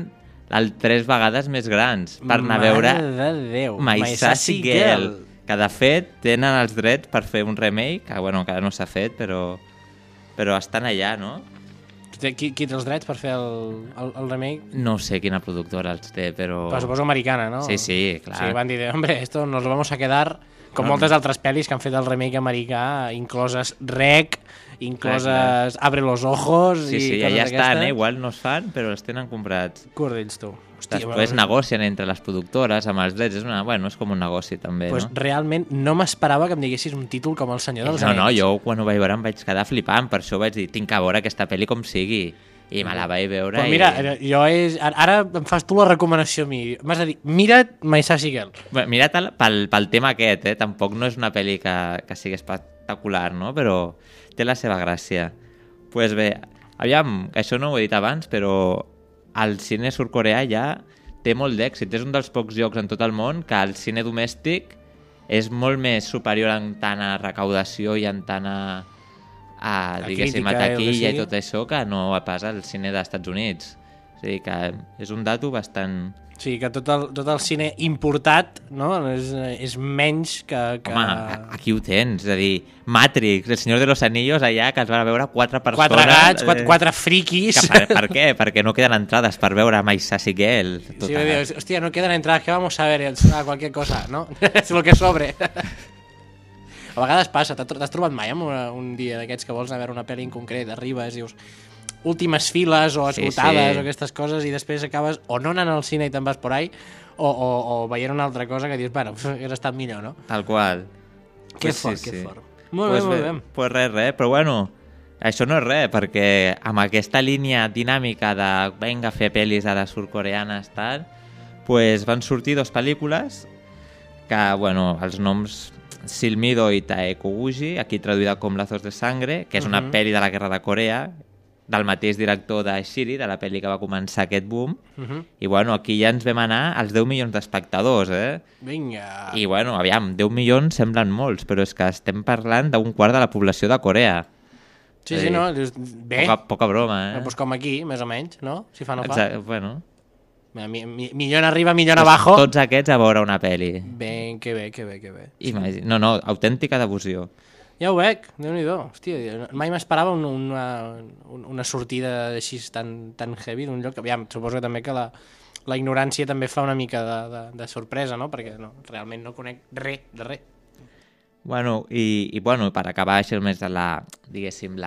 3 vegades més grans per anar a veure Mare de Déu. Maisasi Girl, que de fet tenen els drets per fer un remake, que bueno, encara no s'ha fet, però estan allà, no? Qui té els drets per fer el remake? No sé quina productora els té, però... Però suposo americana, no? Sí, clar. Sí, van dir, hombre, esto nos lo vamos a quedar com moltes altres pel·lis que han fet el remake americà, incloses Rec, incloses Abre los ojos i sí, coses ja estan, d'aquestes. igual no es fan, però els tenen comprats. Cordells, tu. Hòstia, Després negocien entre les productores amb els drets, és com un negoci també, pues no? realment no m'esperava que em diguessis un títol com El senyor dels anells. No, jo quan ho vaig veure em vaig quedar flipant, per això vaig dir, tinc que veure aquesta pel·li com sigui, i me la vaig veure. Però mira, ara em fas tu la recomanació a mi. M'has de dir, mira't Maisasi Girl. Mira't pel tema aquest, tampoc no és una pel·li que sigui espectacular, no? Però té la seva gràcia. Pues bé, aviam, això no ho he dit abans, però el cine surcoreà ja té molt d'èxit. És un dels pocs llocs en tot el món que el cine domèstic és molt més superior en tant a recaudació i en tant diguéssim, a taquilla i tot això que no pas al cine dels Estats Units. O sigui que és un dato bastant... Sí, que tot el cine importat, no? és menys que... Home, aquí ho tens, és a dir, Matrix, El Senyor de los Anillos, allà, que es van veure 4 persones... 4 gats, 4 friquis... Per què? Perquè no queden entrades per veure Maisasi Girl. Sí, dius, hòstia, no queden entradas, ¿qué vamos a ver? Cualquier cosa, ¿no? Es lo que sobre. A vegades passa, t'has trobat mai amb un dia d'aquests que vols anar a veure una pel·li en concret, arribes i dius últimes files o esgotades o aquestes coses i després acabes o no anant al cine i te'n vas por ahí o veient una altra cosa que dius, bueno, hauria estat millor, no? Tal qual. Que fort. Molt bé. Pues res, però bueno, això no és res, perquè amb aquesta línia dinàmica de venga a fer pel·lis ara surcoreanes, tal, pues van sortir 2 pel·lícules que, bueno, els noms Silmido i Taekuguchi, aquí traduïda com Lazos de Sangre, que és una pel·li de la Guerra de Corea, del mateix director de Shiri, de la pel·li que va començar aquest boom, i bueno, aquí ja ens vam anar als 10 milions d'espectadors, Vinga. I bueno, aviam, 10 milions semblen molts, però és que estem parlant d'un quart de la població de Corea. Sí, no, dius, bé. Poca broma, Pues com aquí, més o menys, no? Si fa no fa. Exacte, bueno. Millón arriba, millón abajo. Tots aquests a veure una pel·li. Ben, que bé. No, autèntica devoció. Ja ho veig, Déu-n'hi-do. Hòstia, mai m'esperava una sortida així tan heavy d'un lloc. Aviam, suposo que també que la ignorància també fa una mica de sorpresa, no? Perquè realment no conec res de res. Bueno, i bueno, per acabar això més de diguéssim,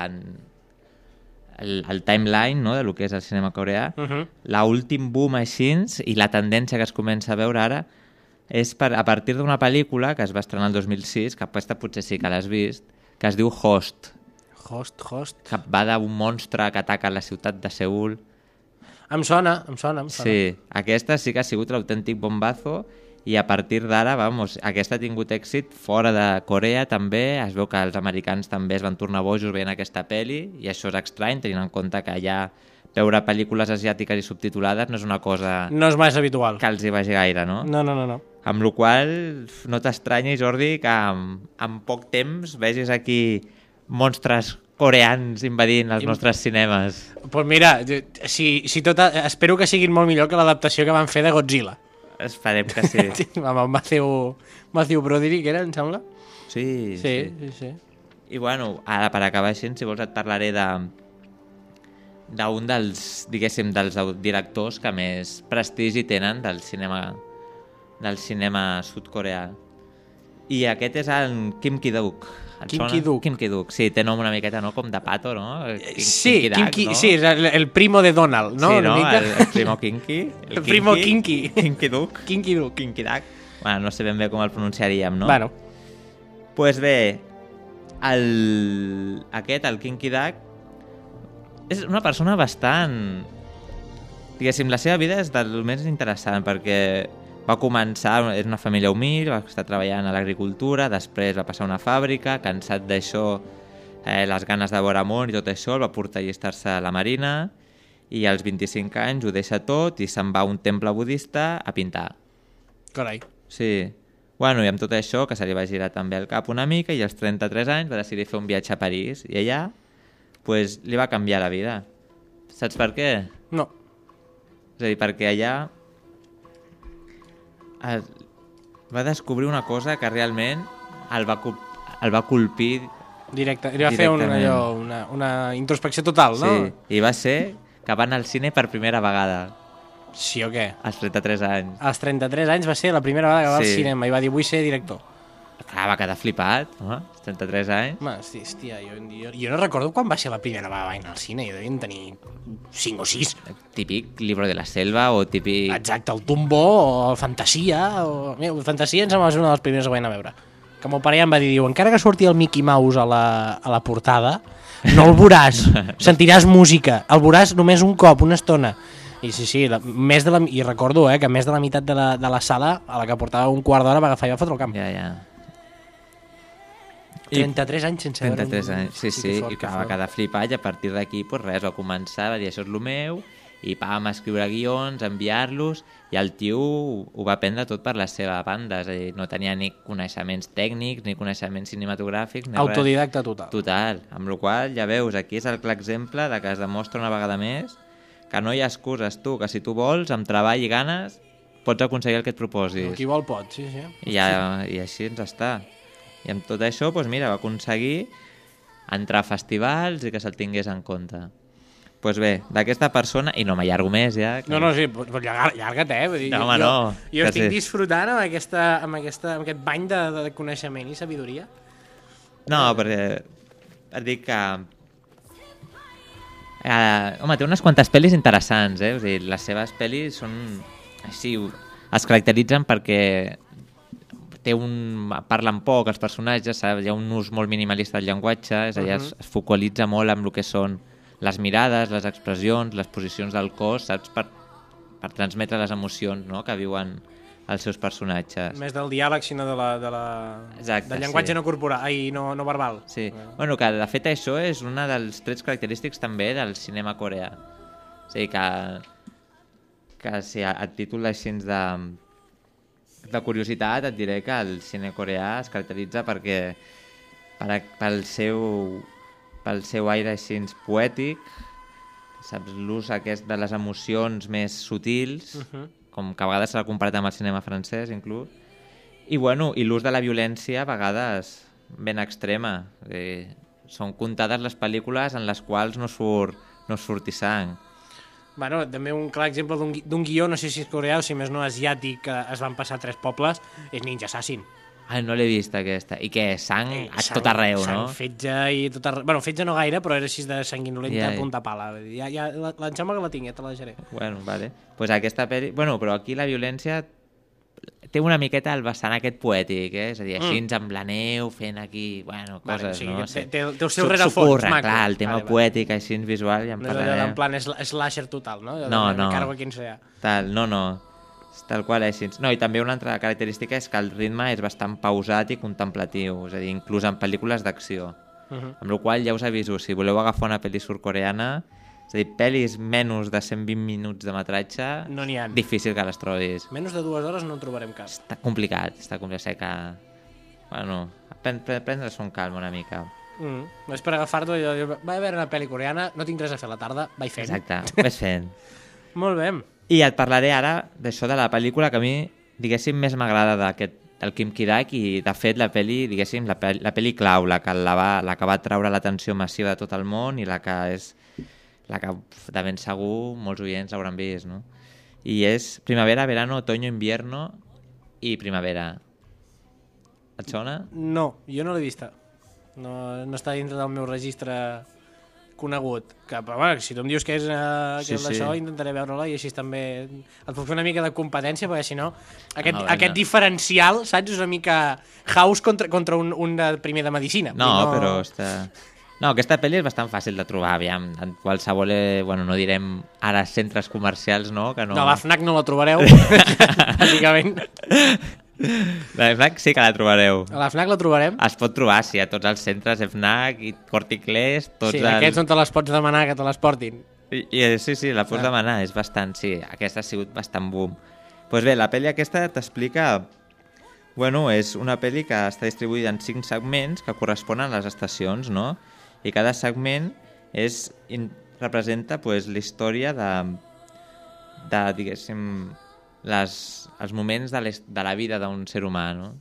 el timeline, no?, de lo que és el cinema coreà, l'últim boom així i la tendència que es comença a veure ara és a partir d'una pel·lícula que es va estrenar el 2006, que aquesta potser sí que l'has vist, que es diu Host. Host. Que va d'un monstre que ataca la ciutat de Seül. Em sona. Sí, aquesta sí que ha sigut l'autèntic bombazo i a partir d'ara, vamos, aquesta ha tingut èxit fora de Corea també, es veu que els americans també es van tornar bojos veient aquesta pel·li i això és estrany, tenint en compte que ja veure pel·lícules asiàtiques i subtitulades no és una cosa... No és més habitual. Que els hi vagi gaire, no? No. Amb la qual no t'estranyi, Jordi, que en poc temps vegis aquí monstres coreans invadint els nostres cinemes. Pues mira, espero que siguin molt millor que l'adaptació que van fer de Godzilla. Esperem que sí. Amb Matthew Broderick, era, em sembla? Sí. Sí. I bueno, ara per acabar així, si vols et parlaré d'un dels, diguéssim, dels directors que més prestigi tenen del cinema sud-coreà. I aquest és el Kim Ki-duk. Kim Ki-duk. Kim Ki-duk, sí, té nom una miqueta, no?, com de pato, no? Sí, ¿no? Sí, és el primo de Donald, no? Sí, no? El primo Kinky. El primo Kinky. Kim Ki-duk. Kinky-duk. Kinky-dak. Bueno, no sé ben bé com el pronunciaríem, no? Bueno. Pues bé, el Kim Ki-dak és una persona bastant... Diguéssim, la seva vida és del més interessant perquè va començar, és una família humil, va estar treballant a l'agricultura, després va passar a una fàbrica, cansat d'això, les ganes de veure món i tot això, el va portar a allistar-se a la marina i als 25 anys ho deixa tot i se'n va a un temple budista a pintar. Carai. Sí. Bueno, i amb tot això, que se li va girar també el cap una mica i als 33 anys va decidir fer un viatge a París i allà pues, li va canviar la vida. Saps per què? No. És a dir, perquè allà va descobrir una cosa que realment el va colpir Directe. Li va fer una introspecció total, no? Sí, i va ser que va anar al cine per primera vegada. Sí o què? Als 33 anys. Als 33 anys va ser la primera vegada que va al cinema i va dir, vull ser director. Clar, va quedar flipat, no? Als 33 anys. Home, hòstia, jo no recordo quan va ser la primera vegada que vaig anar al cine, jo devien tenir 5 o 6. Típic Libro de la Selva o típic... Exacte, el Tumbo o el Fantasia. Mira, el Fantasia em sembla que és una de les primeres que vaig anar a veure. Que el meu pare ja em va dir, encara que surti el Mickey Mouse a la portada, no el veuràs, sentiràs música, el veuràs només un cop, una estona. I sí, i recordo que més de la meitat de la sala, a la que portava un quart d'hora, va agafar i va fotre el camp. Ja. 33 anys sense veure... 33 anys, sí, i que va quedar flipat i a partir d'aquí, pues res, va començar, va dir, això és el meu, i vam escriure guions, enviar-los, i el tio ho va prendre tot per la seva banda, és a dir, no tenia ni coneixements tècnics, ni coneixements cinematogràfics, ni autodidacta total. Total, amb la qual ja veus, aquí és el clar exemple de que es demostra una vegada més que no hi ha excuses, tu, que si tu vols, amb treball i ganes, pots aconseguir el que et proposis. Qui vol pot, sí. I així ens està. I amb tot això, doncs mira, va aconseguir entrar a festivals i que se'l tingués en compte. Doncs bé, d'aquesta persona, i no m'allargo més ja... Que... No, sí, però llarga't, Vull dir, no, home, no. Jo estic disfrutant amb aquest bany de coneixement i sabidoria. No, perquè et dic que... home, té unes quantes pel·lis interessants, O sigui, les seves pel·lis són... Així, es caracteritzen perquè parlen poc, els personatges, hi ha un ús molt minimalista del llenguatge, és a dir, es focalitza molt en el que són les mirades, les expressions, les posicions del cos, saps? Per transmetre les emocions, no?, que viuen els seus personatges. Més del diàleg, sinó Exacte, del llenguatge no corporal, no verbal. Sí, bueno, que de fet això és un dels trets característics també del cinema coreà. O sigui que si a títol així de curiositat et diré que el cine coreà es caracteritza perquè pel seu aire així poètic, saps, l'ús aquest de les emocions més sutils, com que a vegades s'ha comparat amb el cinema francès inclús, i l'ús de la violència a vegades ben extrema. Són comptades les pel·lícules en les quals no surti sang. Bueno, també un clar exemple d'un guió, no sé si és coreà o si més no asiàtic, que es van passar 3 pobles, és Ninja Assassin. No l'he vist aquesta. I què? Sang a tot arreu, no? Sang, fetge i tot arreu. Bueno, fetge no gaire, però era així de sanguinolenta a punta pala. Ja, em sembla que la tinc, te la deixaré. Bueno, vale. Pues aquesta pel·li... Bueno, però aquí la violència té una miqueta el vessant aquest poètic, És a dir, així amb la neu, fent aquí, coses, no? Té el seu rerefons, maco. Clar, el tema poètic, així visual, ja en parlarem. En plan slasher total, no? No. Cargo a quien sea. No. Tal qual així. No, i també una altra característica és que el ritme és bastant pausat i contemplatiu, és a dir, inclús en pel·lícules d'acció. Amb la qual ja us aviso, si voleu agafar una pel·li surcoreana, és a dir, pel·lis menys de 120 minuts de metratge, no n'hi ha. Difícil que les trobis. Menys de 2 hores no en trobarem cap. Està complicat. Sé que... prendre-s'ho amb calma una mica. És per agafar-t'ho i dir, vaig a veure una pel·li coreana, no tinc res a fer a la tarda, vaig fent. Exacte, vaig fent. Molt bé. I et parlaré ara d'això de la pel·lícula que a mi, diguéssim, més m'agrada del Kim Ki-duk i, de fet, la pel·li, diguéssim, la pel·li clau, la que va treure l'atenció massiva de tot el món i la que és la que de ben segur molts oients l'hauran vist, no? I és Primavera, Verano, Otoño, Invierno i Primavera. Et sona? No, jo no l'he vista. No està dintre del meu registre conegut. Però bueno, si tu em dius que és d'això, intentaré veure-la i així també et puc fer una mica de competència, perquè si no aquest diferencial, saps? És una mica House contra un de primer de medicina. Però està... No, aquesta pel·li és bastant fàcil de trobar, aviam, en qualsevol, no direm ara centres comercials, no? Que no... No, a la FNAC no la trobareu, bàsicament. La FNAC sí que la trobareu. A la FNAC la trobarem? Es pot trobar, sí, a tots els centres FNAC i Corte Inglés, tots sí, aquests on te les pots demanar que te les portin. Sí, la pots demanar, és bastant, sí, aquesta ha sigut bastant boom. Doncs bé, la pel·li aquesta t'explica... és una pel·li que està distribuïda en 5 segments que corresponen a les estacions, no? I cada segment representa la història de diguéssim, els moments de la vida d'un ser humà, no?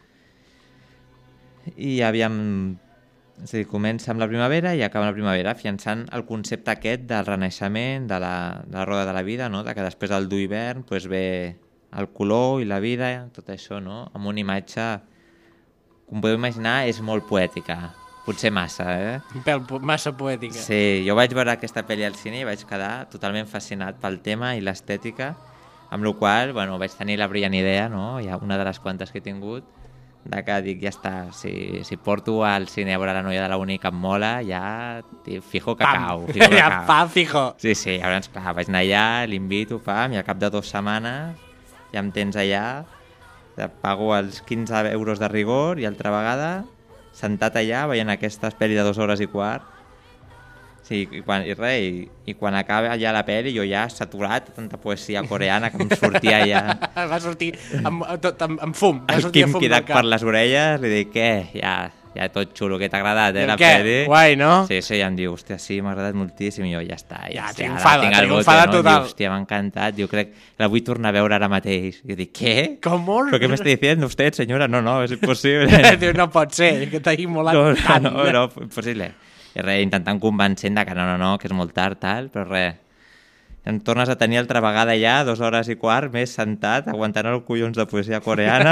I aviam... És a dir, comença amb la primavera i acaba amb la primavera, fiançant el concepte aquest del renaixement, de la roda de la vida, no? De que després del dur hivern pues, ve el color i la vida, tot això, no? Amb una imatge, com podeu imaginar, és molt poètica. Potser massa, Un pèl massa poètica. Sí, jo vaig veure aquesta pel·li al cine i vaig quedar totalment fascinat pel tema i l'estètica, amb la qual cosa vaig tenir la brillant idea, no? Hi ha una de les quantes que he tingut, de que dic, ja està, si porto al cine a veure la noia de la uni que em mola, ja fijo que cau. Ja, fijo. Sí, llavors, clar, vaig anar allà, l'invito, i al cap de 2 setmanes ja em tens allà, pago els 15 euros de rigor i altra vegada sentat allà veient aquesta pel·li de 2 hores i quart. Sí, i quan acaba ja la pel·li jo ja saturat de tanta poesia coreana que em sortia ja... Va sortir amb fum. El Kim Ki-duk per les orelles, li dic, què? Ja tot xulo, que t'ha agradat, la pel·li? Guai, no? Sí, i em diu, hòstia, sí, m'ha agradat moltíssim, i jo, ja està. Ja, triomfada total. Diu, hòstia, m'ha encantat, diu, crec que la vull tornar a veure ara mateix. Jo dic, què? Com? ¿Pero qué me está diciendo usted, señora? No, es imposible. Diu, no pot ser, que t'hagi molat tant. No, impossible. I intentant convencent de que no, que és molt tard, tal, però em tornes a tenir altra vegada ja 2 hores i quart més sentat, aguantant els collons de poesia coreana.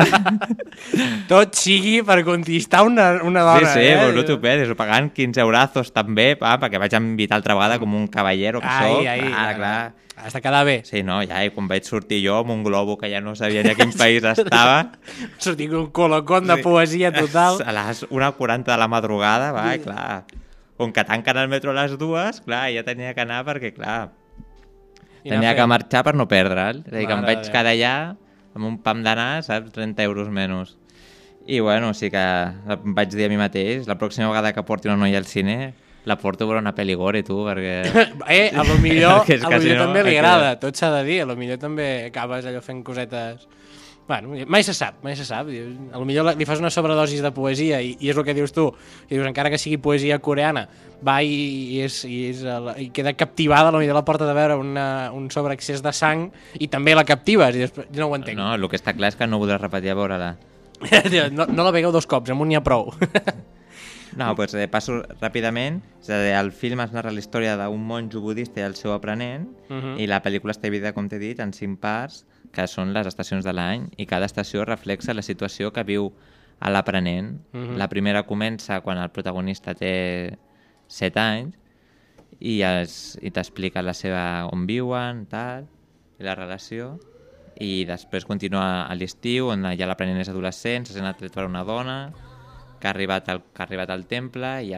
Tot sigui per conquistar una dona. Sí, pues no t'ho pedis, pagant 15 eurazos també, perquè vaig invitar altra vegada com un caballero que soc. Clar. Has de quedar bé. Sí, no, i quan vaig sortir jo amb un globo que ja no sabia ni a quin país estava... Sortir un colocón de poesia total. A les 1:40 de la madrugada, clar... Com que tanquen el metro a les 2, clar, ja tenia que anar perquè, clar, tenia que marxar per no perdre'l. És a dir, que em vaig quedar allà amb un pam d'anar, saps? 30 euros menys. I, sí que em vaig dir a mi mateix, la pròxima vegada que porti una noia al cine, la porto a veure una pel·li gore, tu, perquè... A lo millor també li agrada, tot s'ha de dir, a lo millor també acabes allò fent cosetes... Bueno, mai se sap. A lo millor li fas una sobredosis de poesia i és el que dius tu. I dius, encara que sigui poesia coreana, va i queda captivada, potser la porta de veure un sobreexcés de sang i també la captives. I després, jo no ho entenc. No, el que està clar és que no voldràs repetir a veure-la. No la vegueu 2 cops, amb un n'hi ha prou. No, doncs passo ràpidament. És a dir, el film es narra la història d'un monjo budista i el seu aprenent, i la pel·lícula està dividida, com t'he dit, en 5 parts, que són les estacions de l'any, i cada estació reflexa la situació que viu l'aprenent. La primera comença quan el protagonista té 7 anys i t'explica on viuen, tal, i la relació, i després continua a l'estiu, on ja l'aprenent és adolescent, se sent atret per una dona que ha arribat al temple i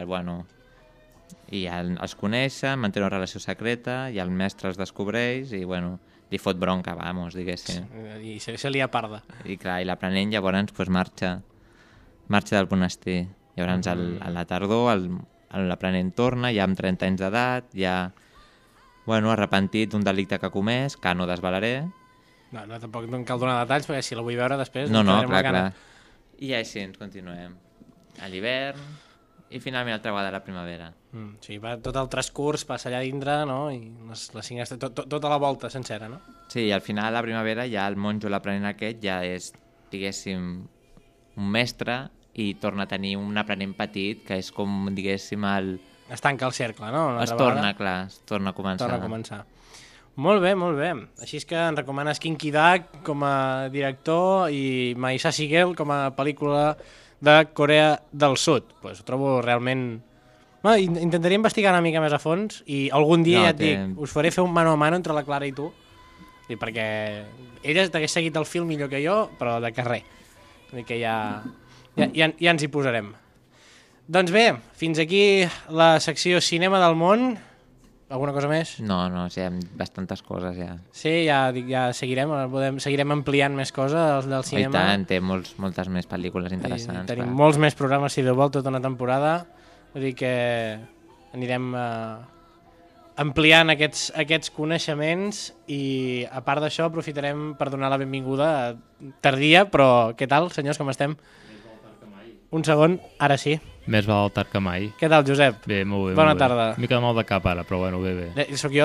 els coneixen, manté una relació secreta i el mestre els descobreix i li fot bronca, diguéssim. I se li aparda. I clar, i l'aprenent llavors marxa del monestir. Llavors a la tardor l'aprenent torna, ja amb 30 anys d'edat, ja arrepentit d'un delicte que ha comès, que no desvelaré. No, tampoc no cal donar detalls, perquè si la vull veure després... No, clar. I així ens continuem. A l'hivern i finalment altra vegada a la primavera. Sí, va tot el transcurs, passa allà dintre, no? I tota la volta sencera, no? Sí, i al final de la primavera ja el monjo, l'aprenent aquest, ja és, diguéssim, un mestre i torna a tenir un aprenent petit que és com, diguéssim, es tanca el cercle, no? Es torna a començar. Molt bé. Així és que en recomanes Kim Ki-duk com a director i Maisa Sigel com a pel·lícula de Corea del Sud. Pues ho trobo realment... Intentaré investigar una mica més a fons i algun dia, ja et dic, us faré fer un mano a mano entre la Clara i tu, perquè ella t'hagués seguit el film millor que jo, però de carrer. Que ja ens hi posarem. Doncs bé, fins aquí la secció Cinema del Món. Alguna cosa més? No, sí, hi ha bastantes coses ja. Sí, ja seguirem ampliant més coses del cinema. I tant, té moltes més pel·lícules interessants. Tenim molts més programes, si de vol, tota una temporada. Vull dir que anirem ampliant aquests coneixements i a part d'això aprofitarem per donar la benvinguda tardia, però què tal, senyors, com estem? Un segon, ara sí. Més val tard que mai. Què tal, Josep? Bé, molt bé. Bona tarda. Mica de mal de cap ara, però bé. Soc jo,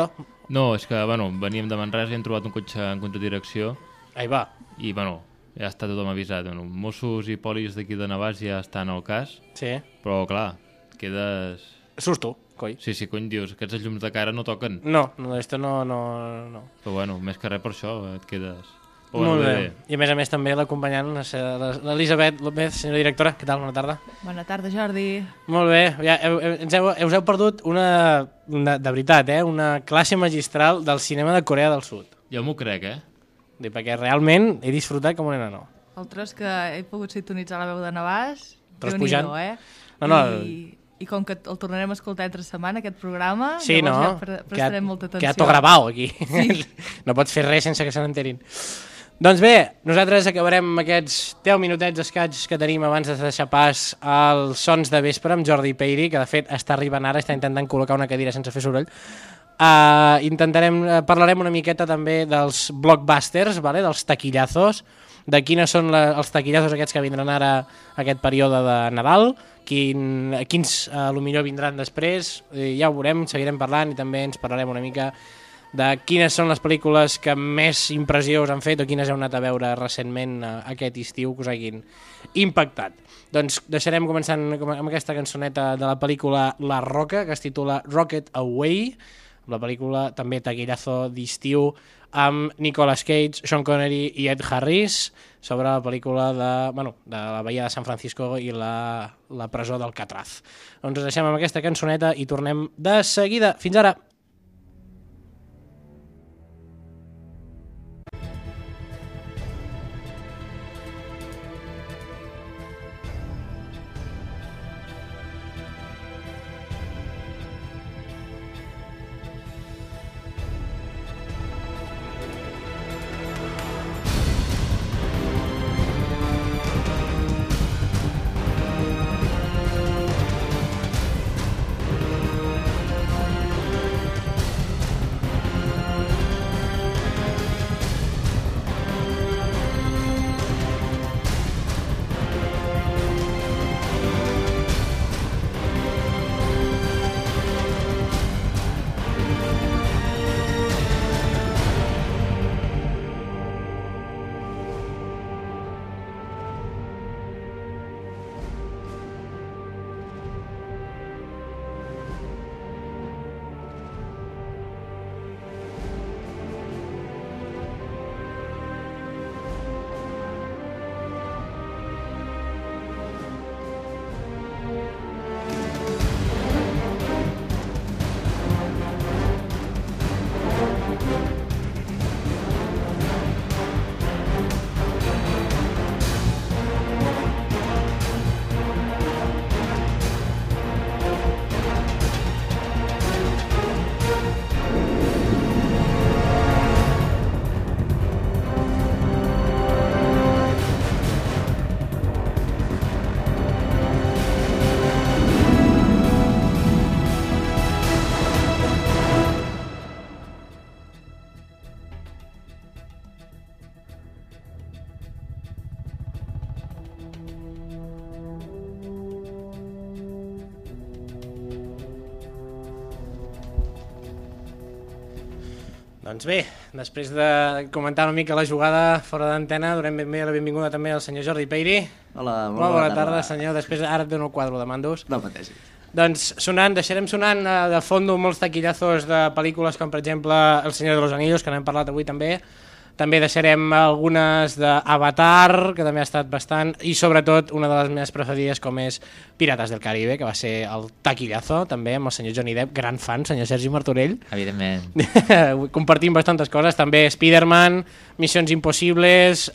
No, és que, bueno, veníem de Manresa i hem trobat un cotxe en contradirecció Ahí va. i, bueno, ja està tothom avisat. Bueno, Mossos i polis d'aquí de Navàs ja estan al cas, Sí. però, clar, quedes... Susto, coi. Sí, cony, dius, aquests llums de cara no toquen. No, esto no. Però, bueno, més que res per això, et quedes... Molt bé. I a més també l'acompanyant l'Elisabet López, senyora directora. Què tal? Bona tarda. Bona tarda, Jordi. Molt bé. Ja, us heu perdut de veritat, una classe magistral del cinema de Corea del Sud. Jo m'ho crec, Perquè realment he disfrutat com un enano. El tros que he pogut sintonitzar la veu de Navàs, Tros Déu-n'hi-do, No, I com que el tornarem a escoltar entre setmana, aquest programa, sí, llavors ja prestarem molta atenció. Queda tot gravat aquí. Sí. No pots fer res sense que se n'enterin. Doncs bé, nosaltres acabarem aquests 10 minutets escaig que tenim abans de deixar pas als sons de vespre amb Jordi Peiri, que de fet està arribant ara, està intentant col·locar una cadira sense fer soroll. Parlarem una miqueta també dels blockbusters, vale? Dels taquillazos, de quines són els taquillazos aquests que vindran ara aquest període de Nadal, quins potser vindran després, ja ho veurem, seguirem parlant i també ens parlarem una mica de quines són les pel·lícules que més impressió us han fet o quines heu anat a veure recentment aquest estiu que us hagin impactat. Doncs deixarem començant amb aquesta cançoneta de la pel·lícula La Roca, que es titula Rocket Away, la pel·lícula també taquillazo d'estiu amb Nicolas Cage, Sean Connery i Ed Harris sobre la pel·lícula de la Bahia de San Francisco i la presó d'Alcatraz. Doncs us deixem amb aquesta cançoneta i tornem de seguida. Fins ara! Doncs bé, després de comentar una mica la jugada fora d'antena, donem ben bé la benvinguda també al senyor Jordi Peiri. Hola, molt bona tarda, senyor. Després ara et dono el quadre de mandos. No pateixis. Doncs deixarem sonant de fondo molts taquillazos de pel·lícules com per exemple El Senyor de los Anillos, que n'hem parlat avui també. També deixarem algunes d'Avatar, que també ha estat bastant, i sobretot una de les meves preferides com és Pirates del Caribe, que va ser el taquillazo, també amb el senyor Johnny Depp, gran fan, senyor Sergi Martorell. Evidentment. Compartim bastantes coses, també Spider-Man, Missions Impossibles,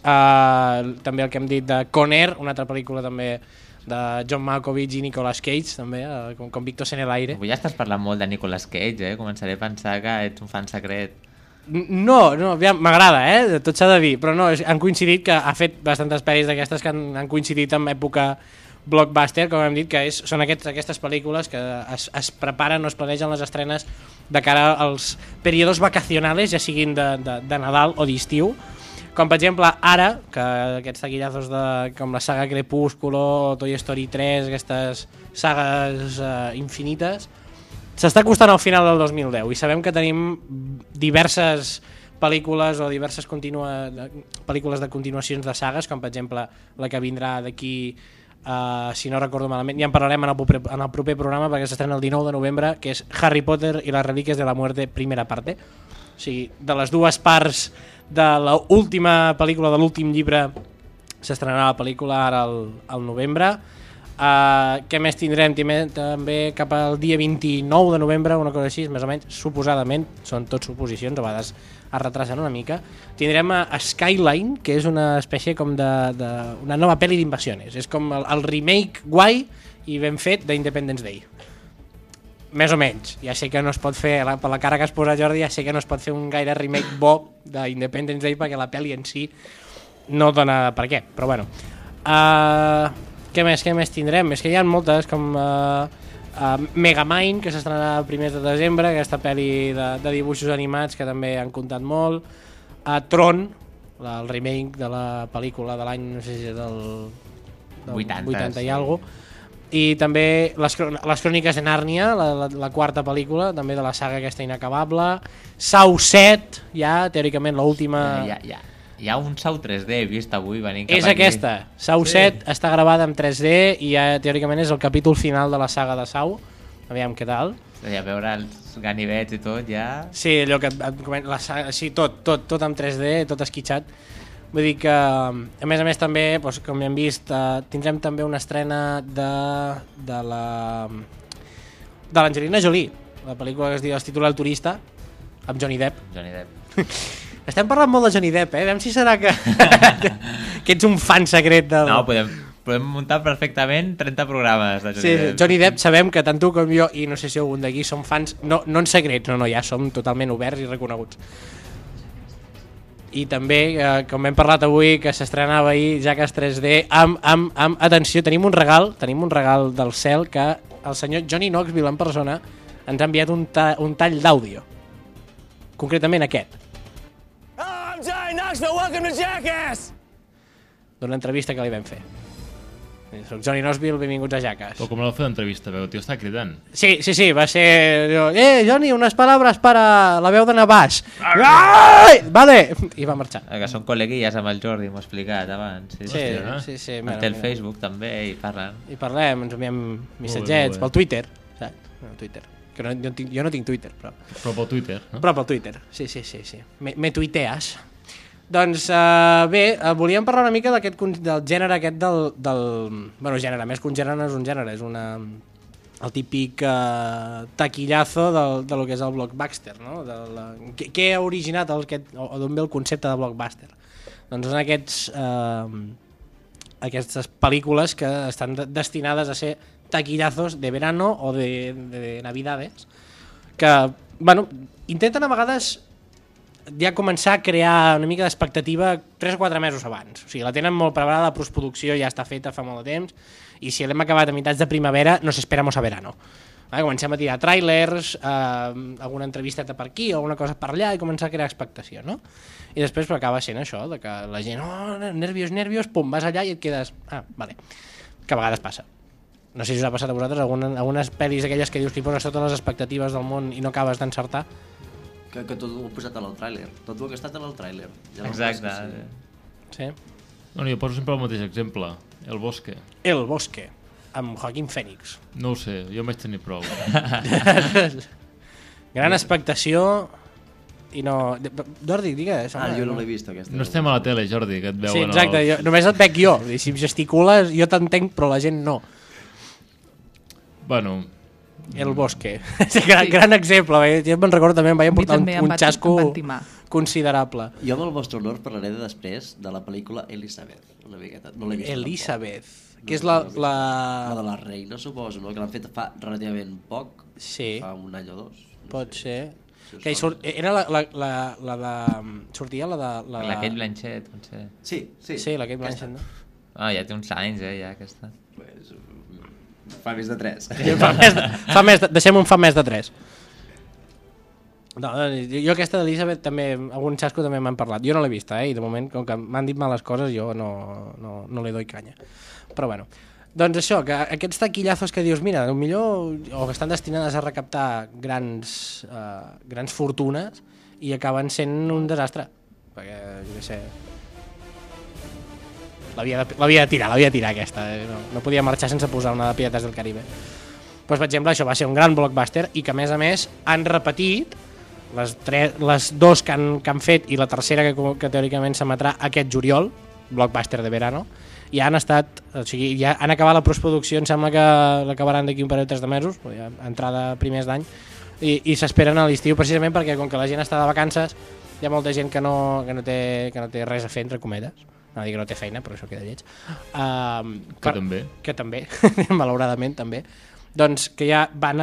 també el que hem dit de Con Air, una altra pel·lícula també de John Malkovich i Nicolas Cage, també, com Victos en el aire. Avui ja estàs parlant molt de Nicolas Cage, Començaré a pensar que ets un fan secret. No, m'agrada, tot s'ha de dir, però no, han coincidit que ha fet bastantes pel·lis d'aquestes que han coincidit amb època blockbuster, com hem dit, que són aquestes pel·lícules que es preparen o es planegen les estrenes de cara als períodos vacacionales, ja siguin de Nadal o d'estiu, com per exemple ara, que aquests taquillazos com la saga Crepúsculo o Toy Story 3, aquestes sagues infinites, s'està acostant al final del 2010 i sabem que tenim diverses pel·lícules o diverses pel·lícules de continuacions de sagues, com per exemple la que vindrà d'aquí, si no recordo malament, ja en parlarem en el proper programa perquè s'estrena el 19 de novembre, que és Harry Potter i les relíquies de la muerte, primera parte. O sigui, de les dues parts de l'última pel·lícula, de l'últim llibre, s'estrenarà la pel·lícula ara al novembre. Què més tindrem? També cap al dia 29 de novembre, una cosa així, més o menys, suposadament, són tot suposicions, a vegades es retrasen una mica. Tindrem a Skyline, que és una espècie com una nova pel·li d'invasions. És com el remake guai i ben fet d'Independence Day. Més o menys. Ja sé que no es pot fer, per la cara que has posat, Jordi, ja sé que no es pot fer un gaire remake bo d'Independence Day perquè la pel·li en si no dona per què, però bueno. Què més tindrem? És que hi ha moltes, com Megamind, que s'estrenarà el 1 de desembre, aquesta pel·li de dibuixos animats que també han comptat molt. Tron, el remake de la pel·lícula de l'any, no sé si és del 80 i alguna cosa. I també les cròniques de Nàrnia, la quarta pel·lícula, també de la saga aquesta inacabable. Saw 7, ja, teòricament, l'última... Hi ha un Saw 3D, he vist avui venint cap aquí. És aquesta, Saw 7 està gravada en 3D i ja teòricament és el capítol final de la saga de Saw. Aviam què tal. A veure els ganivets i tot, ja... Sí, allò que sí, tot amb 3D, tot esquitxat. Vull dir que, a més també, doncs, com hem vist, tindrem també una estrena de l'Angelina Jolie, la pel·lícula que es diu Es titula El turista, amb Johnny Depp. Estem parlant molt de Johnny Depp, eh? Veiem si serà que ets un fan secret del... No, podem muntar perfectament 30 programes de Johnny Depp. Johnny Depp sabem que tant tu com jo, i no sé si algun d'aquí, som fans, no en secrets, no, ja som totalment oberts i reconeguts. I també, com hem parlat avui, que s'estrenava ahir Jackass 3D, atenció, tenim un regal del cel que el senyor Johnny Knoxville en persona ens ha enviat un tall d'àudio. Concretament aquest. I'm Johnny Knoxville, welcome to Jackass! D'una entrevista que li vam fer. Soc Johnny Knoxville, benvinguts a Jackass. Però com l'ha fet l'entrevista, veu? Tio, està cridant. Sí, va ser... Johnny, unes palabras para la veu de Navàs. Ai! Vale! I va marxar. Que són col·leguilles amb el Jordi, m'ho he explicat abans. Sí. Em té el Facebook també i parlen. I parlem, ens enviem missatgets pel Twitter. Twitter. Que jo no tinc Twitter, però... Però pel Twitter, no? Però pel Twitter, sí. Me tuiteas. Doncs bé, volíem parlar una mica del gènere aquest bueno, gènere, més que un gènere no és un gènere, és el típic taquillazo de lo que és el blockbuster, no? Què ha originat o d'on ve el concepte de blockbuster? Doncs són aquestes pel·lícules que estan destinades a ser taquillazos de verano o de navidades, que, bueno, intenten a vegades ja començar a crear una mica d'expectativa 3 o 4 mesos abans. O sigui, la tenen molt preparada, la postproducció ja està feta fa molt de temps, i si l'hem acabat a meitats de primavera, nos esperamos a verano. Comencem a tirar trailers, alguna entrevisteta per aquí, alguna cosa per allà, i començar a crear expectació, no? I després acaba sent això, de que la gent, nervios, pum, vas allà i et quedes... vale. Que a vegades passa. No sé si us ha passat a vosaltres algunes pel·lis aquelles que dius que hi poses totes les expectatives del món i no acabes d'encertar. Que tot ho he posat en el tràiler. Tot el que ha estat en el tràiler. Ja exacte. Sí. No, jo poso sempre el mateix exemple. El Bosque. El Bosque, amb Joaquín Phoenix. No ho sé, jo m'haig tenir prou. Gran expectació i no... Jordi, digues. Jo no l'he vist, aquesta. No estem a la tele, Jordi, que et veuen... Sí, exacte, només et veig jo. Si em gesticules, jo t'entenc, però la gent no. Bueno... El Bosque. Gran exemple. Jo me'n recordo també, em vaig portar un xasco considerable. Jo amb el vostre honor parlaré després de la pel·lícula Elizabeth. Una miqueta. No l'he vist. Elizabeth. Que és la de la reina, suposo, no? Que l'han fet fa relativament poc. Sí. Fa un any o dos. Pot ser. Que era la de... Sortia la de... La Kate Blanchett, potser. Sí. Sí, la Kate Blanchett, no? Ja té uns anys, ja, aquesta. Fa més de 3. Deixem fa més de 3. No, jo aquesta d'Elisabeth també, algun xasco també m'han parlat. Jo no l'he vista, i de moment, com que m'han dit males coses, jo no li doy canya. Però bueno. Doncs això, que aquests taquillazos que dius, mira, millor o que estan destinades a recaptar grans fortunes i acaben sent un desastre. Perquè, jo què sé... L'havia de tirar aquesta. No podia marxar sense posar una de Pirates del Caribe. Doncs, per exemple, això va ser un gran blockbuster i que, a més, han repetit les dos que han fet i la tercera que teòricament s'emetrà aquest juliol, blockbuster de verano, i han estat, o sigui, ja han acabat la postproducció, em sembla que l'acabaran d'aquí un parell o 3 de mesos, ja, entrada primers d'any, i s'esperen a l'estiu precisament perquè com que la gent està de vacances hi ha molta gent que no té res a fer, entre cometes, no dir que no té feina, però això queda lleig. Que també, malauradament també, doncs que ja van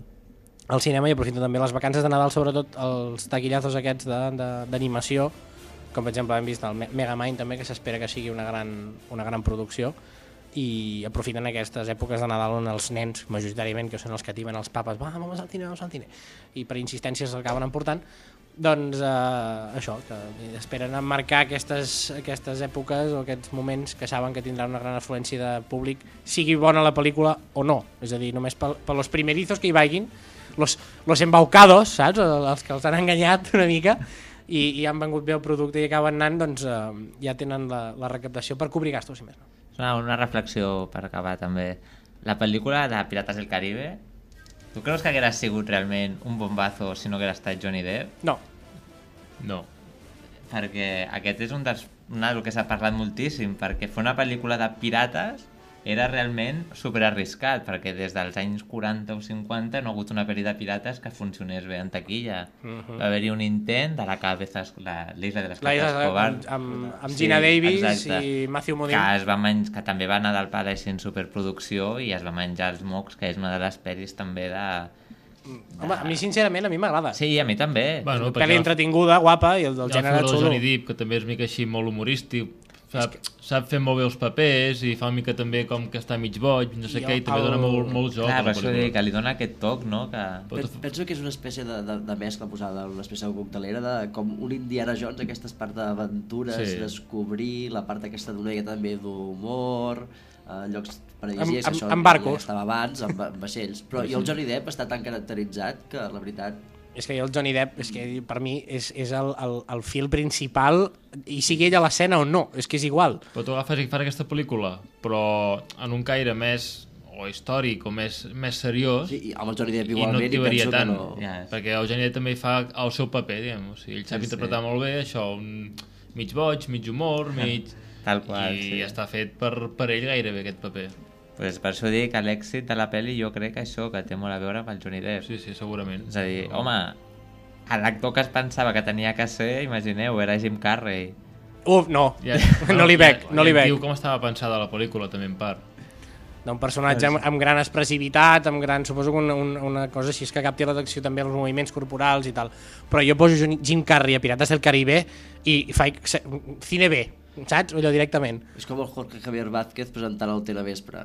al cinema i aprofiten també les vacances de Nadal, sobretot els taquillazos aquests d'animació, com per exemple hem vist el Megamind també, que s'espera que sigui una gran producció, i aprofiten aquestes èpoques de Nadal on els nens, majoritàriament, que són els que timen els papes, vamos al cine, i per insistències l'acaben emportant, doncs això, que esperen emmarcar aquestes èpoques o aquests moments que saben que tindran una gran afluència de públic, sigui bona la pel·lícula o no, és a dir, només per los primerizos que hi vagin, los embaucados, saps? Els que els han enganyat una mica, i han vengut bé el producte i acaben anant, doncs ja tenen la recaptació per cobrir gastos, si més no. Una reflexió per acabar també. La pel·lícula de Pirates del Caribe, tu creus que haguera sigut realment un bombazo si no haguera estat Johnny Depp? No. Perquè aquest és un del que s'ha parlat moltíssim, perquè fer una pel·lícula de pirates era realment superarriscat, perquè des dels anys 40 o 50 no ha hagut una pel·li de pirates que funcionés bé en taquilla. Va haver-hi un intent de l'Isla de les Cabezas Cobards amb Gina Davis, exacte, i Matthew Modine, que també va anar del pare sent superproducció i es va menjar els mocs, que és una de les pel·lis també de... Home, a mi sincerament a mi m'agrada. Sí, a mi també. Bueno, pel·li entretinguda, guapa, i el del gènere xulo. Johnny Depp, que també és mica així molt humorístic, sap fer molt bé els papers i fa una mica també com que està mig boig, no sé què, i també dona molt joc. Clar, per això dic que li dona aquest toc, no? Penso que és una espècie de mescla posada, una espècie de coctelera, com un Indiana Jones, aquestes parts d'aventures, descobrir, la part aquesta d'una mica també d'humor, llocs paradisíacs, això amb barcos. Ja estava abans, amb vaixells. Però i el Johnny Depp està tan caracteritzat que, la veritat... És que el Johnny Depp, és que per mi és el fil principal, i sigui ell a l'escena o no, és que és igual. Però tu agafes i fas aquesta pel·lícula, però en un caire més o històric o més seriós, sí, i amb el Johnny Depp igualment, i no et diveria tant, no... perquè el Johnny Depp també fa el seu paper, diguem, o sigui, ell sap interpretar molt bé això, un mig boig, mig humor, tal qual, i està fet per ell gairebé aquest paper. Pues per això dic que l'èxit de la pel·li jo crec que això, que té molt a veure amb el Johnny Depp. Sí, segurament. És a dir, home, l'actor que es pensava que tenia que ser, imagineu, era Jim Carrey. No, no li veig. Diu com estava pensada la pel·lícula també en part. Un personatge amb gran expressivitat, suposo que una cosa així és que capti l'atenció també els moviments corporals i tal. Però jo poso Jim Carrey a Pirates del Caribe i faig cine B, saps? Allò directament. És com el Jorge Javier Vázquez presentant el Televespre.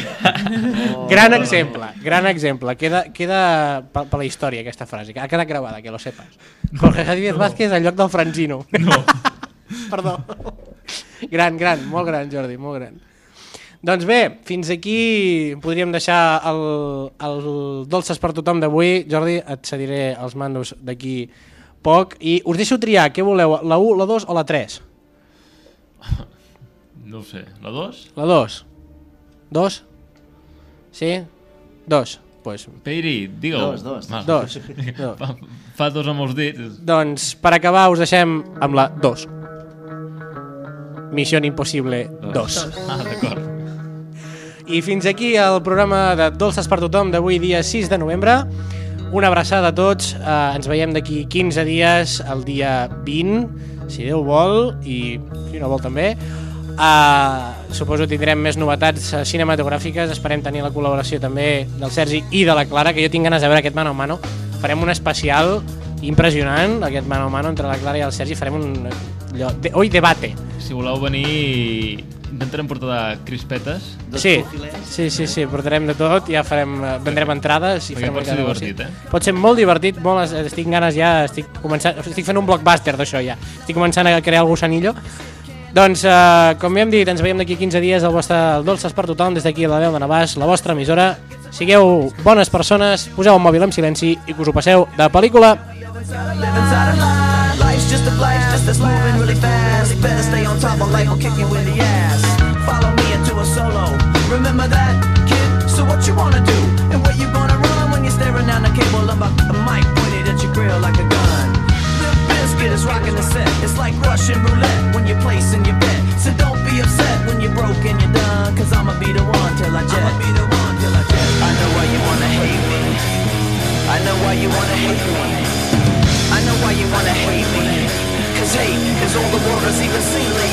Gran exemple. Queda per la història aquesta frase, ha quedat gravada, que lo sepas. Jorge Javier Vázquez al lloc del Franzino. No. Perdó. Gran, molt gran, Jordi, molt gran. Doncs bé, fins aquí podríem deixar el Dolces per tothom d'avui. Jordi, et cediré els mandos d'aquí poc i us deixo triar, què voleu, la 1, la 2 o la 3? No ho sé, la 2? La 2. 2? Sí? 2. Pues... Peiri, digue-ho. 2. Fa 2 amb els dits. Doncs per acabar us deixem amb la 2. Missió Impossible 2. D'acord. I fins aquí el programa de Dolces per tothom d'avui, dia 6 de novembre. Una abraçada a tots. Ens veiem d'aquí 15 dies, el dia 20, si Déu vol, i si no vol també. Suposo que tindrem més novetats cinematogràfiques. Esperem tenir la col·laboració també del Sergi i de la Clara, que jo tinc ganes de veure aquest mano a mano. Farem un especial impressionant, aquest mano a mano entre la Clara i el Sergi. Farem un debate. Si voleu venir, intentarem portar crispetes. Sí, portarem de tot, ja vendrem entrades i pot ser divertit, Pot ser molt divertit, estic fent un blockbuster d'això ja. Estic començant a crear el gusanillo. Doncs, com ja hem dit, ens veiem d'aquí 15 dies al Dolces per Tothom, des d'aquí a la Veu de Navàs, la vostra emissora. Sigueu bones persones, poseu el mòbil en silenci i que us ho passeu de pel·lícula. Life's just a life, just that's moving really fast. Better stay on top of life or kick you in the ass. Follow me into a solo. Remember that, kid? So what you wanna do? And where you gonna run when you're staring down the cable of a mic pointed at your grill like a gun? Limp Bizkit is rocking the set. It's like Russian roulette when you're placing your bet. So don't be upset when you're broke and you're done. Cause I'ma be the one till I jet. I know why you wanna hate me. I know why you wanna hate me. I know why you wanna hate me. Cause hate is all the world has even seen lately.